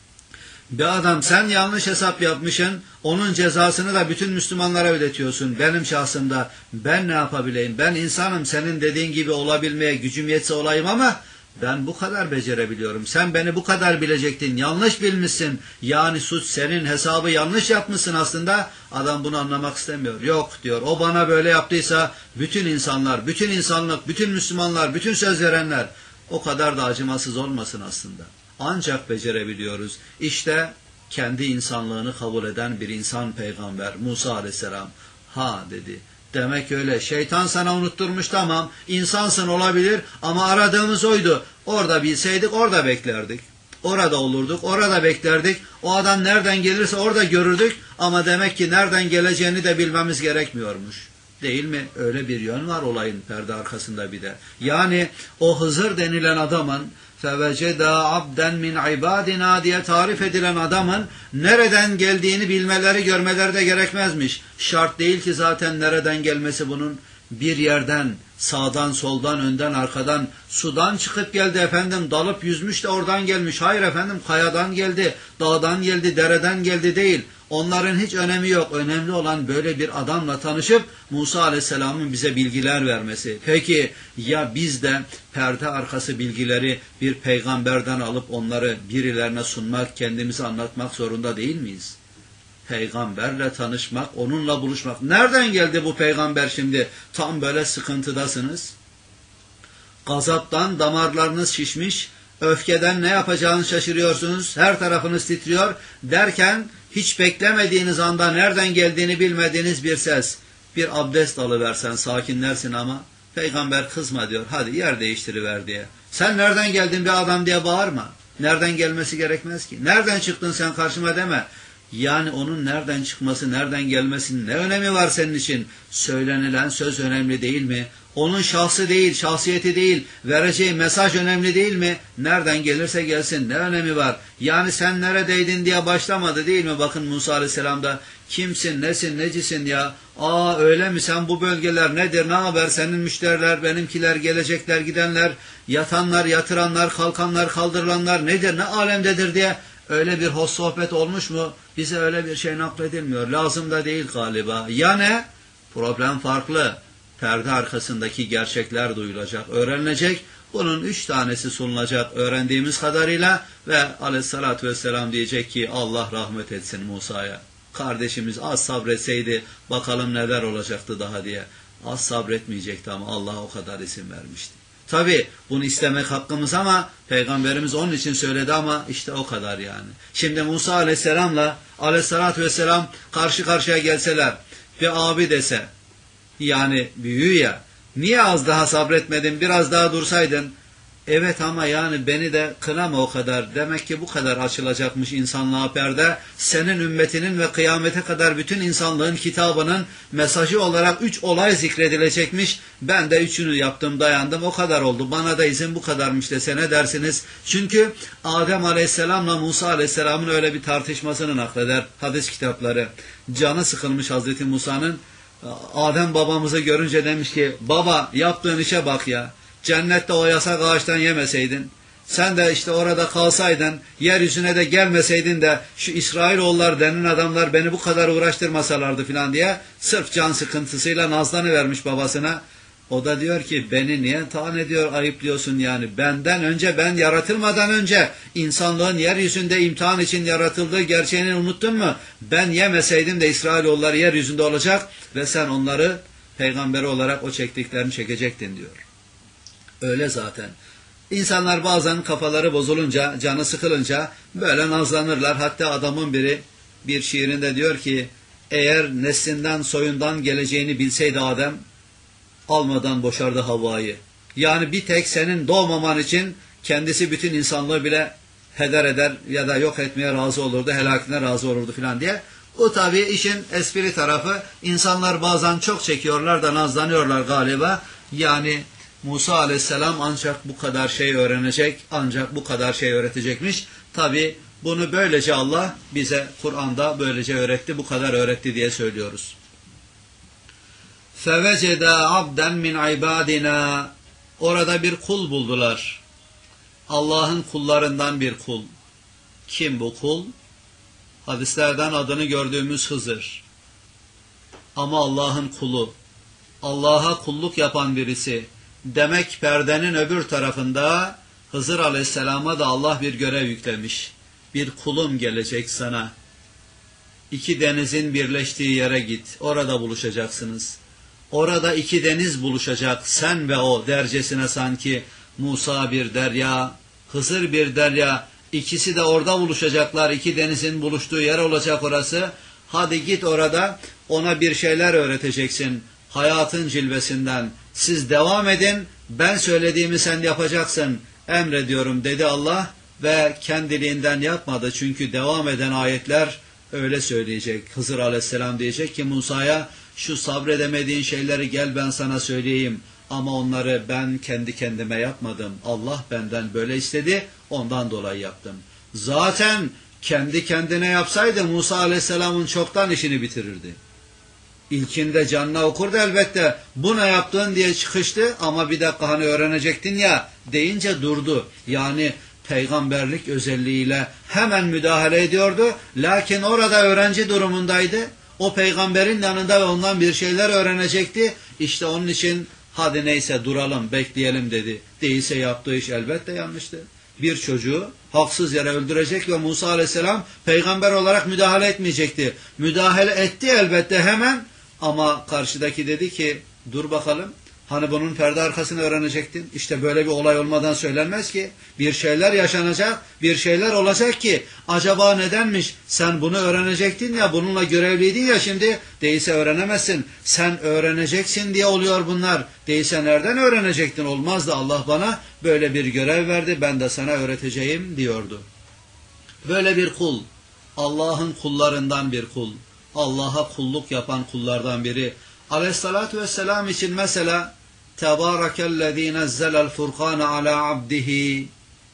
Bir adam sen yanlış hesap yapmışsın, onun cezasını da bütün Müslümanlara ödetiyorsun. Benim şahsımda ben ne yapabileyim? Ben insanım, senin dediğin gibi olabilmeye gücüm yetse olayım ama ben bu kadar becerebiliyorum. Sen beni bu kadar bilecektin, yanlış bilmişsin. Yani suç senin, hesabı yanlış yapmışsın aslında. Adam bunu anlamak istemiyor. Yok diyor, o bana böyle yaptıysa bütün insanlar, bütün insanlık, bütün Müslümanlar, bütün söz verenler o kadar da acımasız olmasın aslında. Ancak becerebiliyoruz. İşte kendi insanlığını kabul eden bir insan peygamber Musa aleyhisselam. Ha dedi. Demek öyle. Şeytan sana unutturmuş, tamam. İnsansın olabilir ama aradığımız oydu. Orada bilseydik orada beklerdik. Orada olurduk, orada beklerdik. O adam nereden gelirse orada görürdük ama demek ki nereden geleceğini de bilmemiz gerekmiyormuş. Değil mi? Öyle bir yön var olayın perde arkasında bir de. Yani o Hızır denilen adamın فَوَجَدَا عَبْدًا مِنْ عِبَادِنَا diye tarif edilen adamın nereden geldiğini bilmeleri, görmeleri de gerekmezmiş. Şart değil ki zaten nereden gelmesi bunun. Bir yerden, sağdan, soldan, önden, arkadan, sudan çıkıp geldi efendim, dalıp yüzmüş de oradan gelmiş. Hayır efendim, kayadan geldi, dağdan geldi, dereden geldi değil. Onların hiç önemi yok. Önemli olan böyle bir adamla tanışıp Musa Aleyhisselam'ın bize bilgiler vermesi. Peki ya biz de perde arkası bilgileri bir peygamberden alıp onları birilerine sunmak, kendimize anlatmak zorunda değil miyiz? Peygamberle tanışmak, onunla buluşmak. Nereden geldi bu peygamber şimdi? Tam böyle sıkıntıdasınız. Gazaptan damarlarınız şişmiş, öfkeden ne yapacağınızı şaşırıyorsunuz, her tarafınız titriyor derken hiç beklemediğiniz anda nereden geldiğini bilmediğiniz bir ses, bir abdest alıversen sakinlersin ama peygamber kızma diyor. Hadi yer değiştiriver diye. Sen nereden geldin bir adam diye bağırma. Nereden gelmesi gerekmez ki. Nereden çıktın sen karşıma deme. Yani onun nereden çıkması, nereden gelmesinin ne önemi var senin için? Söylenilen söz önemli değil mi? Onun şahsı değil, şahsiyeti değil, vereceği mesaj önemli değil mi? Nereden gelirse gelsin ne önemi var? Yani sen neredeydin diye başlamadı değil mi? Bakın Musa Aleyhisselam'da kimsin, nesin, necisin ya? Aa öyle mi, sen bu bölgeler nedir, ne haber, senin müşteriler, benimkiler, gelecekler, gidenler, yatanlar, yatıranlar, kalkanlar, kaldırılanlar nedir, ne alemdedir diye öyle bir hoş sohbet olmuş mu? Bize öyle bir şey nakledilmiyor. Lazım da değil galiba. Ya ne? Problem farklı. Perde arkasındaki gerçekler duyulacak, öğrenilecek. Bunun üç tanesi sunulacak öğrendiğimiz kadarıyla ve aleyhissalatü vesselam diyecek ki Allah rahmet etsin Musa'ya. Kardeşimiz az sabretseydi bakalım neler olacaktı daha diye. Az sabretmeyecekti ama Allah o kadar izin vermişti. Tabi bunu istemek hakkımız ama Peygamberimiz onun için söyledi ama işte o kadar yani. Şimdi Musa aleyhisselamla aleyhissalatü vesselam karşı karşıya gelseler bir abi dese, yani büyüğü ya, niye az daha sabretmedin, biraz daha dursaydın? Evet ama yani beni de kınama o kadar. Demek ki bu kadar açılacakmış insanlığa perde. Senin ümmetinin ve kıyamete kadar bütün insanlığın kitabının mesajı olarak üç olay zikredilecekmiş. Ben de üçünü yaptım, dayandım, o kadar oldu. Bana da izin bu kadarmış desene dersiniz. Çünkü Adem Aleyhisselam'la Musa Aleyhisselam'ın öyle bir tartışmasını nakleder hadis kitapları. Canı sıkılmış Hazreti Musa'nın. Adem babamızı görünce demiş ki baba yaptığın işe bak ya. Cennette o yasak ağaçtan yemeseydin, sen de işte orada kalsaydın, yeryüzüne de gelmeseydin de şu İsrailoğullar denen adamlar beni bu kadar uğraştırmasalardı filan diye sırf can sıkıntısıyla nazlanıvermiş babasına. O da diyor ki beni niye taan ediyor, ayıplıyorsun yani. Benden önce, ben yaratılmadan önce insanlığın yeryüzünde imtihan için yaratıldığı gerçeğini unuttun mu? Ben yemeseydim de İsrailoğullar yeryüzünde olacak ve sen onları peygamberi olarak o çektiklerini çekecektin diyor. Öyle zaten. İnsanlar bazen kafaları bozulunca, canı sıkılınca böyle nazlanırlar. Hatta adamın biri bir şiirinde diyor ki eğer neslinden soyundan geleceğini bilseydi Adem almadan boşardı Havva'yı. Yani bir tek senin doğmaman için kendisi bütün insanlığı bile heder eder ya da yok etmeye razı olurdu, helakine razı olurdu filan diye. O tabii işin espri tarafı. İnsanlar bazen çok çekiyorlar da nazlanıyorlar galiba. Yani Musa aleyhisselam ancak bu kadar şey öğrenecek, ancak bu kadar şey öğretecekmiş. Tabi bunu böylece Allah bize Kur'an'da böylece öğretti, bu kadar öğretti diye söylüyoruz. فَوَجَدَا عَبْدًا مِنْ عِبَادِنَا Orada bir kul buldular. Allah'ın kullarından bir kul. Kim bu kul? Hadislerden adını gördüğümüz Hızır. Ama Allah'ın kulu. Allah'a kulluk yapan birisi. Demek perdenin öbür tarafında Hızır Aleyhisselam'a da Allah bir görev yüklemiş. Bir kulum gelecek sana. İki denizin birleştiği yere git. Orada buluşacaksınız. Orada iki deniz buluşacak. Sen ve o dercesine sanki Musa bir derya, Hızır bir derya. İkisi de orada buluşacaklar. İki denizin buluştuğu yer olacak orası. Hadi git orada ona bir şeyler öğreteceksin. Hayatın cilvesinden. Siz devam edin, ben söylediğimi sen yapacaksın, emrediyorum dedi Allah ve kendiliğinden yapmadı. Çünkü devam eden ayetler öyle söyleyecek. Hızır Aleyhisselam diyecek ki Musa'ya şu sabredemediğin şeyleri gel ben sana söyleyeyim. Ama onları ben kendi kendime yapmadım. Allah benden böyle istedi, ondan dolayı yaptım. Zaten kendi kendine yapsaydı Musa Aleyhisselam'ın çoktan işini bitirirdi. İlkinde canına okurdu elbette. Bu ne yaptın diye çıkıştı ama bir dakika hani öğrenecektin ya deyince durdu. Yani peygamberlik özelliğiyle hemen müdahale ediyordu. Lakin orada öğrenci durumundaydı. O peygamberin yanında ve ondan bir şeyler öğrenecekti. İşte onun için hadi neyse duralım, bekleyelim dedi. Değilse yaptığı iş elbette yanlıştı. Bir çocuğu haksız yere öldürecek ve Musa Aleyhisselam peygamber olarak müdahale etmeyecekti. Müdahale etti elbette hemen ama karşıdaki dedi ki dur bakalım Hani bunun perde arkasını öğrenecektin. İşte böyle bir olay olmadan söylenmez ki. Bir şeyler yaşanacak, bir şeyler olacak ki acaba nedenmiş? Sen bunu öğrenecektin ya, bununla görevliydin ya, şimdi değilse öğrenemezsin. Sen öğreneceksin diye oluyor bunlar. Değilse nereden öğrenecektin? Olmaz da Allah bana böyle bir görev verdi, ben de sana öğreteceğim diyordu. Böyle bir kul, Allah'ın kullarından bir kul, Allah'a kulluk yapan kullardan biri. Aleyhissalatu vesselam için mesela Tebârekellezî nezzelel furkâne alâ abdihi,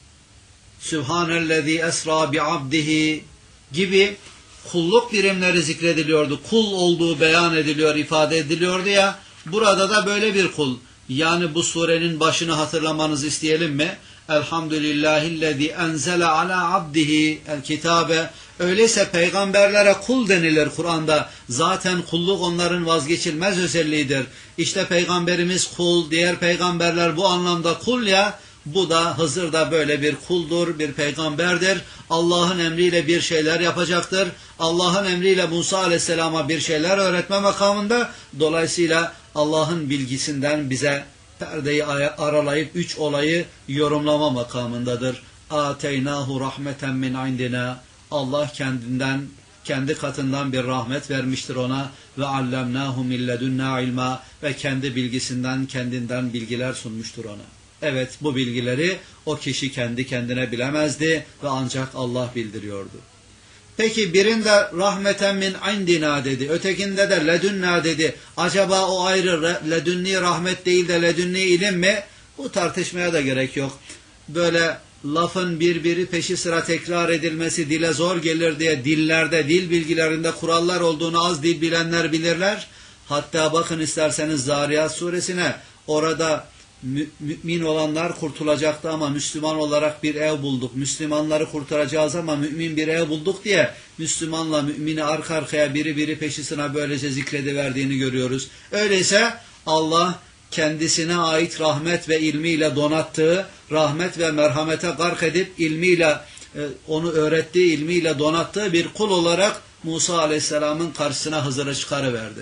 Sübhanellezî esrâ bi abdihi gibi kulluk birimleri zikrediliyordu. Kul olduğu beyan ediliyor, ifade ediliyordu ya. Burada da böyle bir kul. Yani bu surenin başını hatırlamanızı isteyelim mi? Elhamdülillahillezî enzele alâ abdihi el kitâbe. Öyleyse peygamberlere kul denilir Kur'an'da. Zaten kulluk onların vazgeçilmez özelliğidir. İşte peygamberimiz kul, diğer peygamberler bu anlamda kul ya. Bu da Hızır da böyle bir kuldur, bir peygamberdir. Allah'ın emriyle bir şeyler yapacaktır. Allah'ın emriyle Musa aleyhisselama bir şeyler öğretme makamında. Dolayısıyla Allah'ın bilgisinden bize perdeyi aralayıp üç olayı yorumlama makamındadır. Ateynahu rahmeten min indina. Allah kendinden, kendi katından bir rahmet vermiştir ona. Ve allemnahu min ledunna ilma. Ve kendi bilgisinden, kendinden bilgiler sunmuştur ona. Evet, bu bilgileri o kişi kendi kendine bilemezdi ve ancak Allah bildiriyordu. Peki birinde rahmeten min indina dedi, ötekinde de ledunna dedi. Acaba o ayrı ledünni rahmet değil de ledünni ilim mi? Bu tartışmaya da gerek yok. Böyle lafın birbiri peşi sıra tekrar edilmesi dile zor gelir diye dillerde, dil bilgilerinde kurallar olduğunu az dil bilenler bilirler. Hatta bakın isterseniz Zariyat suresine, orada mümin olanlar kurtulacaktı ama Müslüman olarak bir ev bulduk. Müslümanları kurtaracağız ama mümin bir ev bulduk diye Müslümanla mümini arka arkaya biri biri peşi sıra böylece zikrediverdiğini görüyoruz. Öyleyse Allah kendisine ait rahmet ve ilmiyle donattığı, rahmet ve merhamete gark edip ilmiyle onu öğrettiği, ilmiyle donattığı bir kul olarak Musa aleyhisselamın karşısına Hızır'ı çıkarıverdi.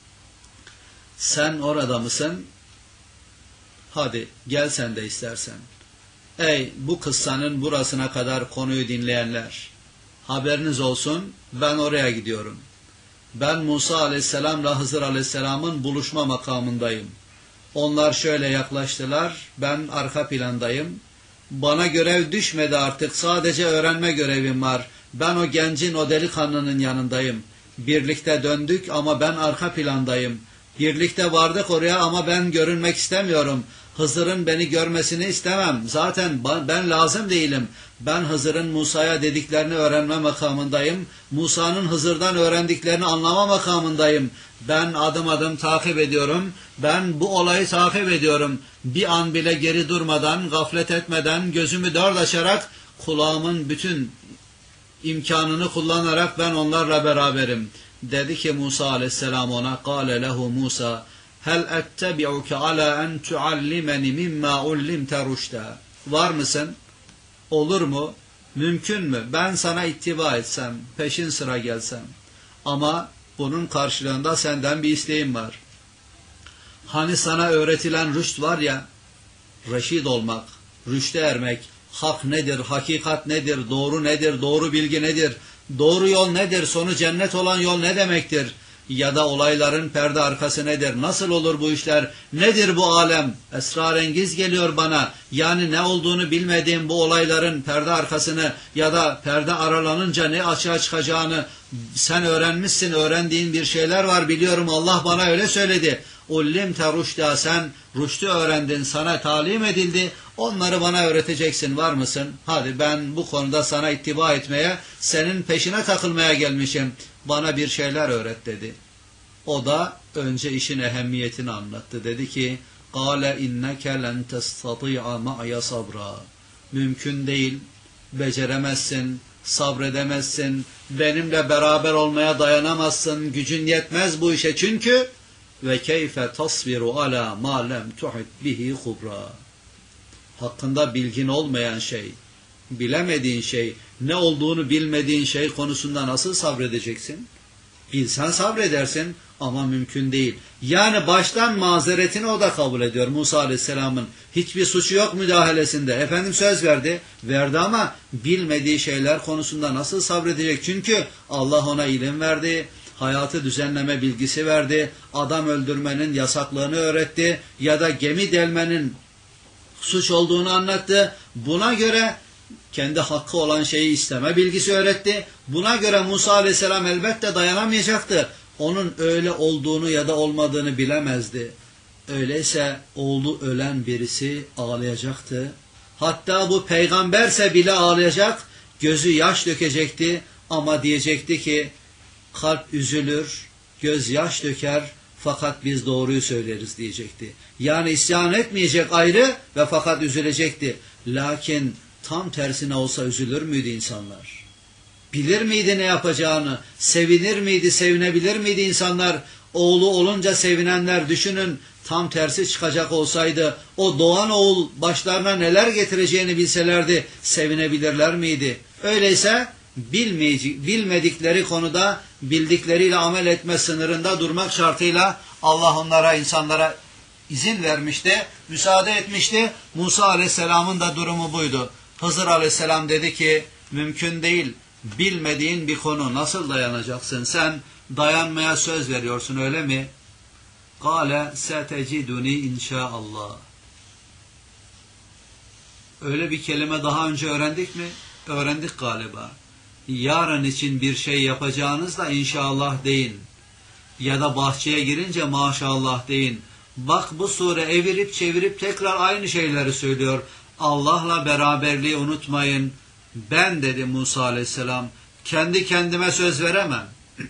Sen orada mısın? Hadi gel sen de istersen. Ey bu kıssanın burasına kadar konuyu dinleyenler, haberiniz olsun, ben oraya gidiyorum. Ben Musa aleyhisselamla Hızır aleyhisselamın buluşma makamındayım. Onlar şöyle yaklaştılar, ben arka plandayım. Bana görev düşmedi artık, sadece öğrenme görevim var. Ben o gencin, o delikanlının yanındayım. Birlikte döndük ama ben arka plandayım. Birlikte vardık oraya ama ben görünmek istemiyorum. Hızır'ın beni görmesini istemem. Zaten ben lazım değilim. Ben Hızır'ın Musa'ya dediklerini öğrenme makamındayım. Musa'nın Hızır'dan öğrendiklerini anlama makamındayım. Ben adım adım takip ediyorum. Ben bu olayı takip ediyorum. Bir an bile geri durmadan, gaflet etmeden, gözümü dört açarak, kulağımın bütün imkanını kullanarak ben onlarla beraberim. Dedi ki Musa aleyhisselam ona, قَالَ لَهُ Musa, هَلْ اَتَّبِعُكَ عَلَى اَنْ تُعَلِّمَنِ مِمَّا عُلِّمْتَ رُشْدًا. Var mısın? Olur mu? Mümkün mü? Ben sana ittiba etsem, peşin sıra gelsem. Ama bunun karşılığında senden bir isteğim var. Hani sana öğretilen rüşt var ya, reşid olmak, rüşte ermek, hak nedir, hakikat nedir, doğru nedir, doğru bilgi nedir, doğru yol nedir, sonu cennet olan yol ne demektir? Ya da olayların perde arkası nedir? Nasıl olur bu işler? Nedir bu alem? Esrarengiz geliyor bana. Yani ne olduğunu bilmediğim bu olayların perde arkasını ya da perde aralanınca ne açığa çıkacağını sen öğrenmişsin. Öğrendiğin bir şeyler var, biliyorum. Allah bana öyle söyledi. Ullimte rüştâ, sen rüştü öğrendin, sana talim edildi. Onları bana öğreteceksin, var mısın? Hadi ben bu konuda sana ittiba etmeye, senin peşine takılmaya gelmişim. Bana bir şeyler öğret dedi. O da önce işin ehemmiyetini anlattı. Dedi ki, قَالَ اِنَّكَ لَنْ تَسْتَطِيعَ مَعْيَ صَبْرًا. Mümkün değil, beceremezsin, sabredemezsin, benimle beraber olmaya dayanamazsın, gücün yetmez bu işe çünkü ve keyfe tasbiru ala ma lem tuhit bihi kubra. Hakkında bilgin olmayan şey, bilemediğin şey, ne olduğunu bilmediğin şey konusunda nasıl sabredeceksin? Bilsen sabredersin ama mümkün değil. Yani baştan mazeretini o da kabul ediyor Musa Aleyhisselam'ın. Hiçbir suçu yok müdahalesinde. Efendim söz verdi. Verdi ama bilmediği şeyler konusunda nasıl sabredecek? Çünkü Allah ona ilim verdi. Hayatı düzenleme bilgisi verdi. Adam öldürmenin yasaklığını öğretti. Ya da gemi delmenin suç olduğunu anlattı. Buna göre kendi hakkı olan şeyi isteme bilgisi öğretti. Buna göre Musa Aleyhisselam elbette dayanamayacaktı. Onun öyle olduğunu ya da olmadığını bilemezdi. Öyleyse oğlu ölen birisi ağlayacaktı. Hatta bu peygamberse bile ağlayacak, gözü yaş dökecekti ama diyecekti ki kalp üzülür, göz yaş döker fakat biz doğruyu söyleriz diyecekti. Yani isyan etmeyecek ayrı ve fakat üzülecekti. Lakin tam tersine olsa üzülür müydü insanlar? Bilir miydi ne yapacağını? Sevinir miydi, sevinebilir miydi insanlar? Oğlu olunca sevinenler, düşünün tam tersi çıkacak olsaydı o doğan oğul başlarına neler getireceğini bilselerdi sevinebilirler miydi? Öyleyse bilmedikleri konuda bildikleriyle amel etme sınırında durmak şartıyla Allah onlara, insanlara izin vermişti, müsaade etmişti. Musa Aleyhisselam'ın da durumu buydu. Hızır Aleyhisselam dedi ki mümkün değil, bilmediğin bir konu nasıl dayanacaksın? Sen dayanmaya söz veriyorsun öyle mi? Kâle seteciduni inşaallah. Öyle bir kelime daha önce öğrendik mi? Öğrendik galiba. Yarın için bir şey yapacağınızda inşallah deyin. Ya da bahçeye girince maşallah deyin. Bak bu sure evirip çevirip tekrar aynı şeyleri söylüyor. Allah'la beraberliği unutmayın. Ben dedi Musa Aleyhisselam, kendi kendime söz veremem.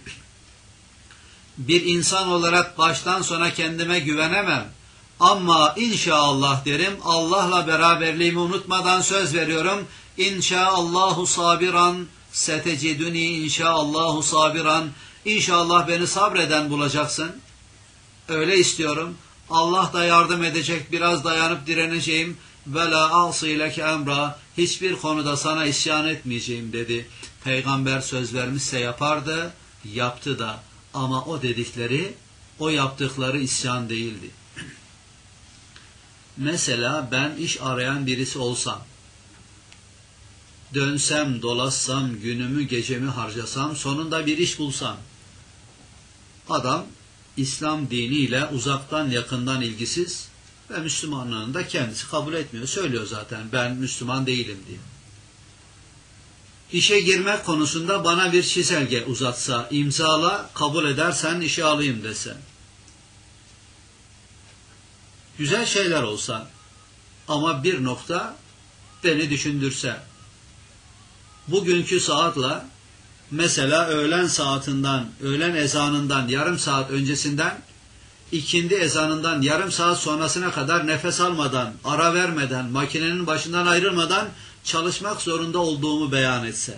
Bir insan olarak baştan sona kendime güvenemem. Ama inşallah derim, Allah'la beraberliğimi unutmadan söz veriyorum. İnşaallahu sabiran seteciduni inşaallahu sabiran. İnşallah beni sabreden bulacaksın. Öyle istiyorum. Allah da yardım edecek, biraz dayanıp direneceğim. Ve la asileke emra, hiçbir konuda sana isyan etmeyeceğim dedi. Peygamber söz vermişse yapardı, yaptı da. Ama o dedikleri, o yaptıkları isyan değildi. Mesela ben iş arayan birisi olsam, dönsem, dolaşsam, günümü, gecemi harcasam, sonunda bir iş bulsam, adam İslam diniyle uzaktan yakından ilgisiz ve Müslümanlığını da kendisi kabul etmiyor. Söylüyor zaten ben Müslüman değilim diye. İşe girmek konusunda bana bir çizelge uzatsa, imzala, kabul edersen işe alayım dese. Güzel şeyler olsa ama bir nokta beni düşündürse. Bugünkü saatla mesela öğlen saatinden, öğlen ezanından yarım saat öncesinden ikindi ezanından yarım saat sonrasına kadar nefes almadan, ara vermeden, makinenin başından ayrılmadan çalışmak zorunda olduğumu beyan etse.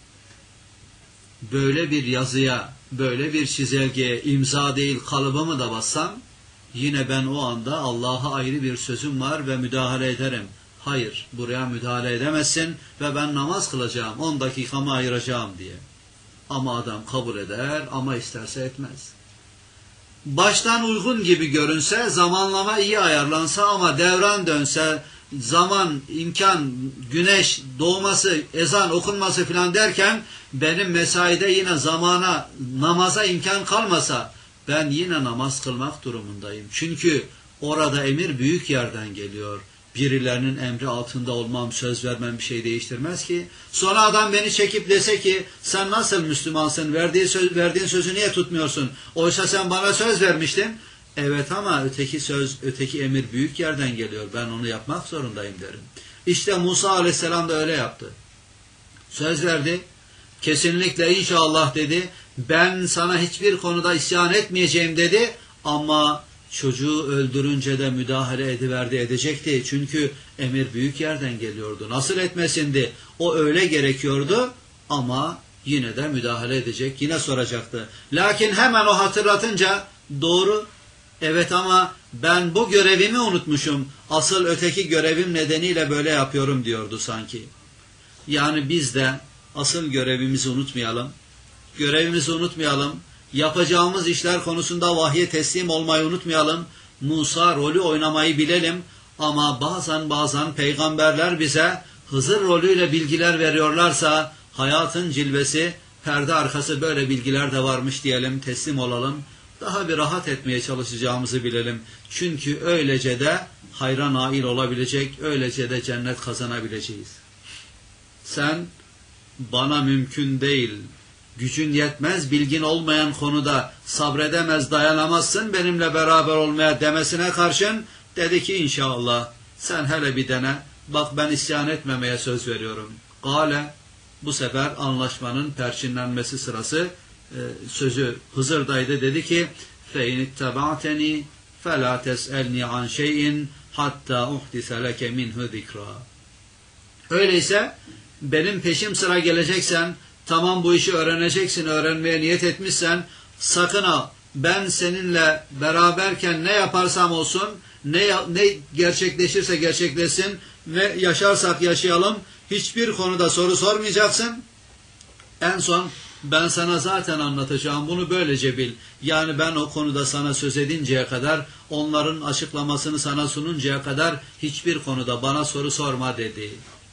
Böyle bir yazıya, böyle bir çizelgeye imza değil kalıbımı da bassam, yine ben o anda Allah'a ayrı bir sözüm var ve müdahale ederim. Hayır, buraya müdahale edemezsin ve ben namaz kılacağım, on dakikamı ayıracağım diye. Ama adam kabul eder ama isterse etmez. Baştan uygun gibi görünse, zamanlama iyi ayarlansa ama devran dönse, zaman, imkan, güneş doğması, ezan okunması filan derken benim mesaide yine zamana, namaza imkan kalmasa ben yine namaz kılmak durumundayım. Çünkü orada emir büyük yerden geliyor. Birilerinin emri altında olmam, söz vermem bir şey değiştirmez ki. Sonra adam beni çekip dese ki sen nasıl Müslümansın, verdiğin, söz, verdiğin sözü niye tutmuyorsun? Oysa sen bana söz vermiştin. Evet ama öteki söz, öteki emir büyük yerden geliyor. Ben onu yapmak zorundayım derim. İşte Musa Aleyhisselam da öyle yaptı. Söz verdi. Kesinlikle inşallah dedi. Ben sana hiçbir konuda isyan etmeyeceğim dedi. Ama çocuğu öldürünce de müdahale ediverdi, edecekti. Çünkü emir büyük yerden geliyordu. Nasıl etmesindi? O öyle gerekiyordu ama yine de müdahale edecek, yine soracaktı. Lakin hemen o hatırlatınca doğru, evet ama ben bu görevimi unutmuşum. Asıl öteki görevim nedeniyle böyle yapıyorum diyordu sanki. Yani biz de asıl görevimizi unutmayalım. Görevimizi unutmayalım. Yapacağımız işler konusunda vahye teslim olmayı unutmayalım. Musa rolü oynamayı bilelim. Ama bazen bazen peygamberler bize Hızır rolüyle bilgiler veriyorlarsa hayatın cilvesi, perde arkası böyle bilgiler de varmış diyelim, teslim olalım. Daha bir rahat etmeye çalışacağımızı bilelim. Çünkü öylece de hayra nail olabilecek, öylece de cennet kazanabileceğiz. Sen bana mümkün değil, gücün yetmez, bilgin olmayan konuda sabredemez, dayanamazsın benimle beraber olmaya demesine karşın dedi ki inşallah sen hele bir dene, bak ben isyan etmemeye söz veriyorum. Gale, bu sefer anlaşmanın perçinlenmesi sırası e, sözü Hızır'daydı, dedi ki فَاِنِ اتَّبَعْتَنِي فَلَا تَسْأَلْنِي عَنْ شَيْءٍ hatta uhdise leke minhu zikra. Öyleyse benim peşim sıra geleceksen, tamam bu işi öğreneceksin, öğrenmeye niyet etmişsen, sakın ha ben seninle beraberken ne yaparsam olsun, ne, ne gerçekleşirse gerçekleşsin, ne yaşarsak yaşayalım, hiçbir konuda soru sormayacaksın. En son ben sana zaten anlatacağım, bunu böylece bil. Yani ben o konuda sana söz edinceye kadar, onların açıklamasını sana sununcaya kadar hiçbir konuda bana soru sorma dedi.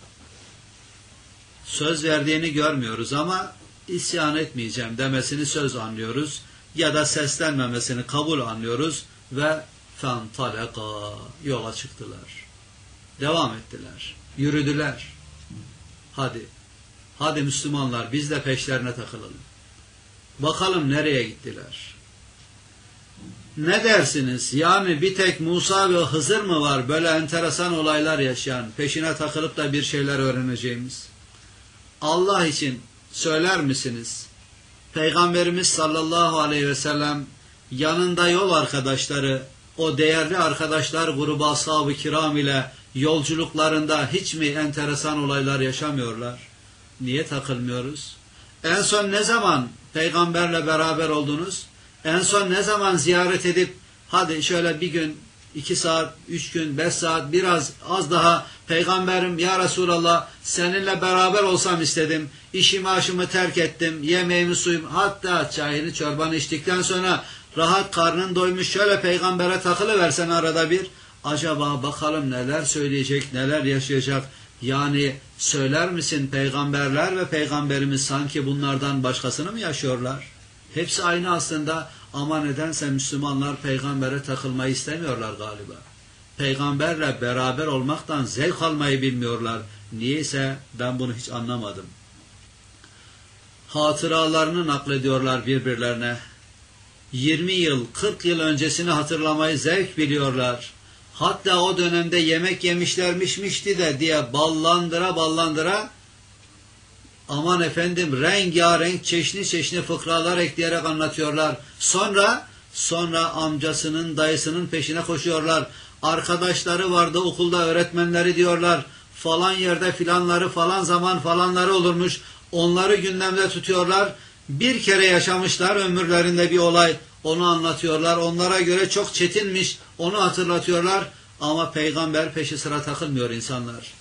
Söz verdiğini görmüyoruz ama isyan etmeyeceğim demesini söz anlıyoruz. Ya da seslenmemesini kabul anlıyoruz ve فَانْطَلَقَا yola çıktılar. Devam ettiler. Yürüdüler. Hadi. Hadi Müslümanlar biz de peşlerine takılalım. Bakalım nereye gittiler. Ne dersiniz? Yani bir tek Musa ve Hızır mı var böyle enteresan olaylar yaşayan, peşine takılıp da bir şeyler öğreneceğimiz? Allah için söyler misiniz? Peygamberimiz sallallahu aleyhi ve sellem yanında yol arkadaşları, o değerli arkadaşlar grubu ashab-ı kiram ile yolculuklarında hiç mi enteresan olaylar yaşamıyorlar? Niye takılmıyoruz? En son ne zaman peygamberle beraber oldunuz? En son ne zaman ziyaret edip hadi şöyle bir gün, iki saat, üç gün, beş saat, biraz az daha peygamberim ya Resulallah seninle beraber olsam istedim. İşimi aşımı terk ettim. Yemeğimi suyum, hatta çayını çorbanı içtikten sonra rahat karnın doymuş şöyle peygambere takılıversen arada bir. Acaba bakalım neler söyleyecek, neler yaşayacak. Yani söyler misin peygamberler ve peygamberimiz sanki bunlardan başkasını mı yaşıyorlar? Hepsi aynı aslında ama nedense Müslümanlar peygambere takılmayı istemiyorlar galiba. Peygamberle beraber olmaktan zevk almayı bilmiyorlar. Niyeyse ben bunu hiç anlamadım. Hatıralarını naklediyorlar birbirlerine. yirmi yıl, kırk yıl öncesini hatırlamayı zevk biliyorlar. Hatta o dönemde yemek yemişlermişmişti de diye ballandıra ballandıra aman efendim rengarenk çeşni çeşni fıkralar ekleyerek anlatıyorlar. Sonra sonra amcasının dayısının peşine koşuyorlar. Arkadaşları vardı okulda öğretmenleri diyorlar. Falan yerde filanları falan zaman falanları olurmuş. Onları gündemde tutuyorlar. Bir kere yaşamışlar ömürlerinde bir olay. Onu anlatıyorlar. Onlara göre çok çetinmiş. Onu hatırlatıyorlar. Ama peygamber peşi sıra takılmıyor insanlar.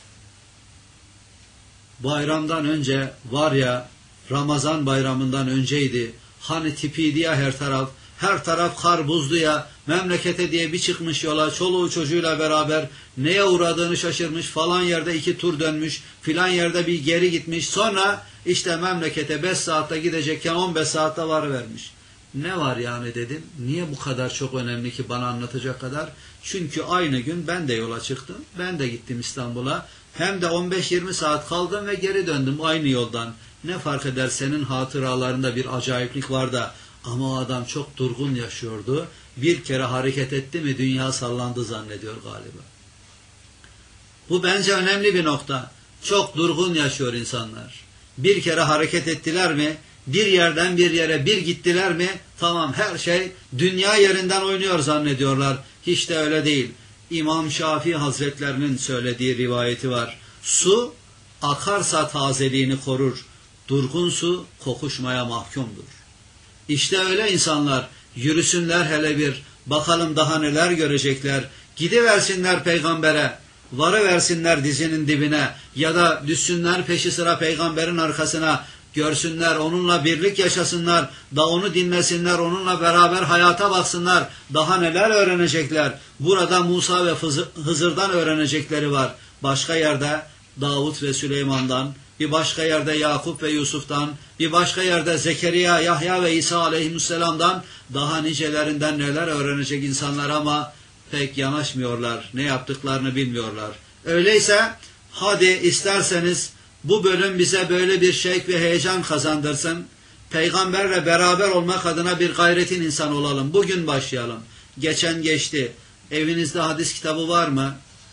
Bayramdan önce var ya, Ramazan bayramından önceydi. Hani tipiydi ya her taraf. Her taraf kar buzdu ya. Memlekete diye bir çıkmış yola. Çoluğu çocuğuyla beraber neye uğradığını şaşırmış. Falan yerde iki tur dönmüş. Filan yerde bir geri gitmiş. Sonra işte memlekete beş saatte gidecekken on beş saatte varıvermiş. Ne var yani dedim. Niye bu kadar çok önemli ki bana anlatacak kadar? Çünkü aynı gün ben de yola çıktım. Ben de gittim İstanbul'a. Hem de on beş yirmi saat kaldım ve geri döndüm aynı yoldan. Ne fark eder, senin hatıralarında bir acayiplik var da. Ama o adam çok durgun yaşıyordu. Bir kere hareket etti mi dünya sallandı zannediyor galiba. Bu bence önemli bir nokta. Çok durgun yaşıyor insanlar. Bir kere hareket ettiler mi, bir yerden bir yere bir gittiler mi, tamam her şey dünya yerinden oynuyor zannediyorlar. Hiç de öyle değil. İmam Şafii Hazretlerinin söylediği rivayeti var. Su akarsa tazeliğini korur. Durgun su kokuşmaya mahkumdur. İşte öyle insanlar. Yürüsünler hele bir. Bakalım daha neler görecekler. Gidiversinler peygambere. Varıversinler dizinin dibine. Ya da düşsünler peşi sıra peygamberin arkasına. görsünler, onunla birlik yaşasınlar, da onu dinlesinler, onunla beraber hayata baksınlar. Daha neler öğrenecekler? Burada Musa ve Hızır'dan öğrenecekleri var. Başka yerde Davut ve Süleyman'dan, bir başka yerde Yakup ve Yusuf'tan, bir başka yerde Zekeriya, Yahya ve İsa aleyhisselam'dan daha nicelerinden neler öğrenecek insanlar ama pek yanaşmıyorlar. Ne yaptıklarını bilmiyorlar. Öyleyse hadi isterseniz bu bölüm bize böyle bir şevk ve heyecan kazandırsın. Peygamberle beraber olmak adına bir gayretin insan olalım. Bugün başlayalım. Geçen geçti. Evinizde hadis kitabı var mı?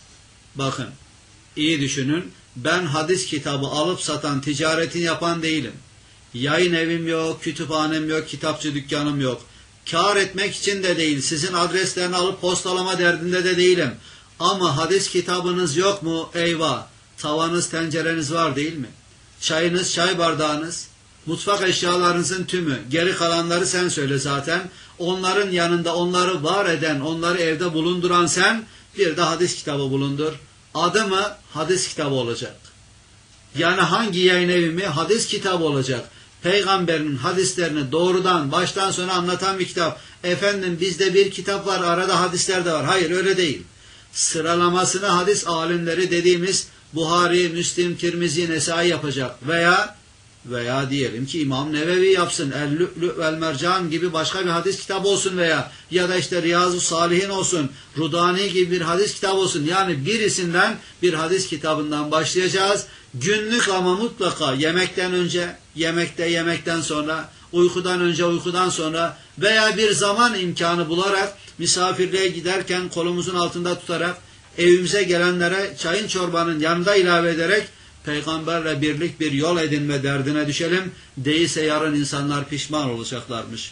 Bakın, iyi düşünün. Ben hadis kitabı alıp satan, ticaretini yapan değilim. Yayın evim yok, kütüphanem yok, kitapçı dükkanım yok. Kâr etmek için de değil, sizin adreslerini alıp postalama derdinde de değilim. Ama hadis kitabınız yok mu? Eyvah! Tavanız, tencereniz var değil mi? Çayınız, çay bardağınız, mutfak eşyalarınızın tümü, geri kalanları sen söyle zaten. Onların yanında onları var eden, onları evde bulunduran sen, bir de hadis kitabı bulundur. Adı mı? Hadis kitabı olacak. Yani hangi yayın evi mi? Hadis kitabı olacak. Peygamberin hadislerini doğrudan, baştan sona anlatan bir kitap. Efendim bizde bir kitap var, arada hadisler de var. Hayır, öyle değil. Sıralamasını hadis alimleri dediğimiz Buhari, Müslim, Tirmizi, Nesai yapacak. Veya veya diyelim ki İmam Nevevi yapsın. El-Lü'lü vel-Mercan gibi başka bir hadis kitabı olsun veya ya da işte Riyazu Salihin olsun, Rudani gibi bir hadis kitabı olsun. Yani birisinden, bir hadis kitabından başlayacağız. Günlük ama mutlaka yemekten önce, yemekte yemekten sonra, uykudan önce, uykudan sonra veya bir zaman imkanı bularak misafirliğe giderken kolumuzun altında tutarak evimize gelenlere çayın çorbanın yanında ilave ederek Peygamberle birlik bir yol edinme derdine düşelim. Değilse yarın insanlar pişman olacaklarmış.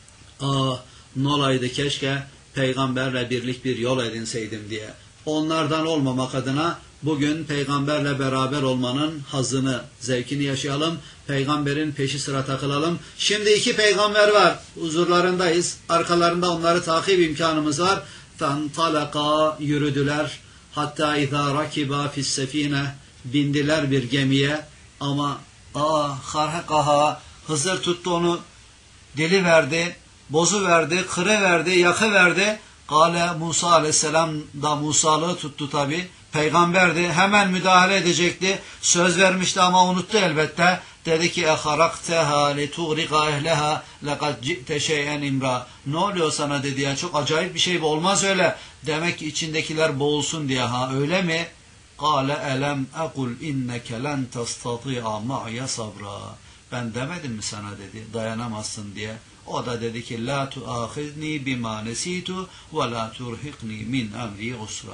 Ah, ne olaydı keşke Peygamberle birlik bir yol edinseydim diye. Onlardan olmamak adına bugün Peygamberle beraber olmanın hazını, zevkini yaşayalım. Peygamberin peşi sıra takılalım. Şimdi iki peygamber var. Huzurlarındayız. Arkalarında onları takip imkanımız var. Fentalaka, yürüdüler. Hatta izâ rakiba fissefîne, bindiler bir gemiye. Ama aa harhekaha, Hızır tuttu onu, deli verdi, bozu verdi, kırı verdi, yakı verdi. Kale Musa aleyhisselam da Musa'lığı tuttu tabi. Peygamberdi, hemen müdahale edecekti. Söz vermişti ama unuttu elbette. Dedi ki eharakteha litugriqa ehleha lekad ci'te şey'en imra. Ne oluyor sana dedi ya, çok acayip bir şey bu, olmaz öyle. Demek ki içindekiler boğulsun diye. Ha öyle mi? Kale elem ekul inneke len tastati'a ma'ya sabra. Ben demedim mi sana dedi, dayanamazsın diye. O da dedi ki la tuahizni bima nesitu ve la turhiqni min emri usra.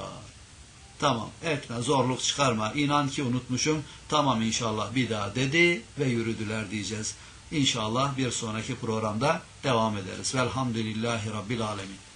Tamam, etme, zorluk çıkarma, inan ki unutmuşum, tamam inşallah bir daha dedi ve yürüdüler diyeceğiz. İnşallah bir sonraki programda devam ederiz. Velhamdülillahi Rabbil Alemin.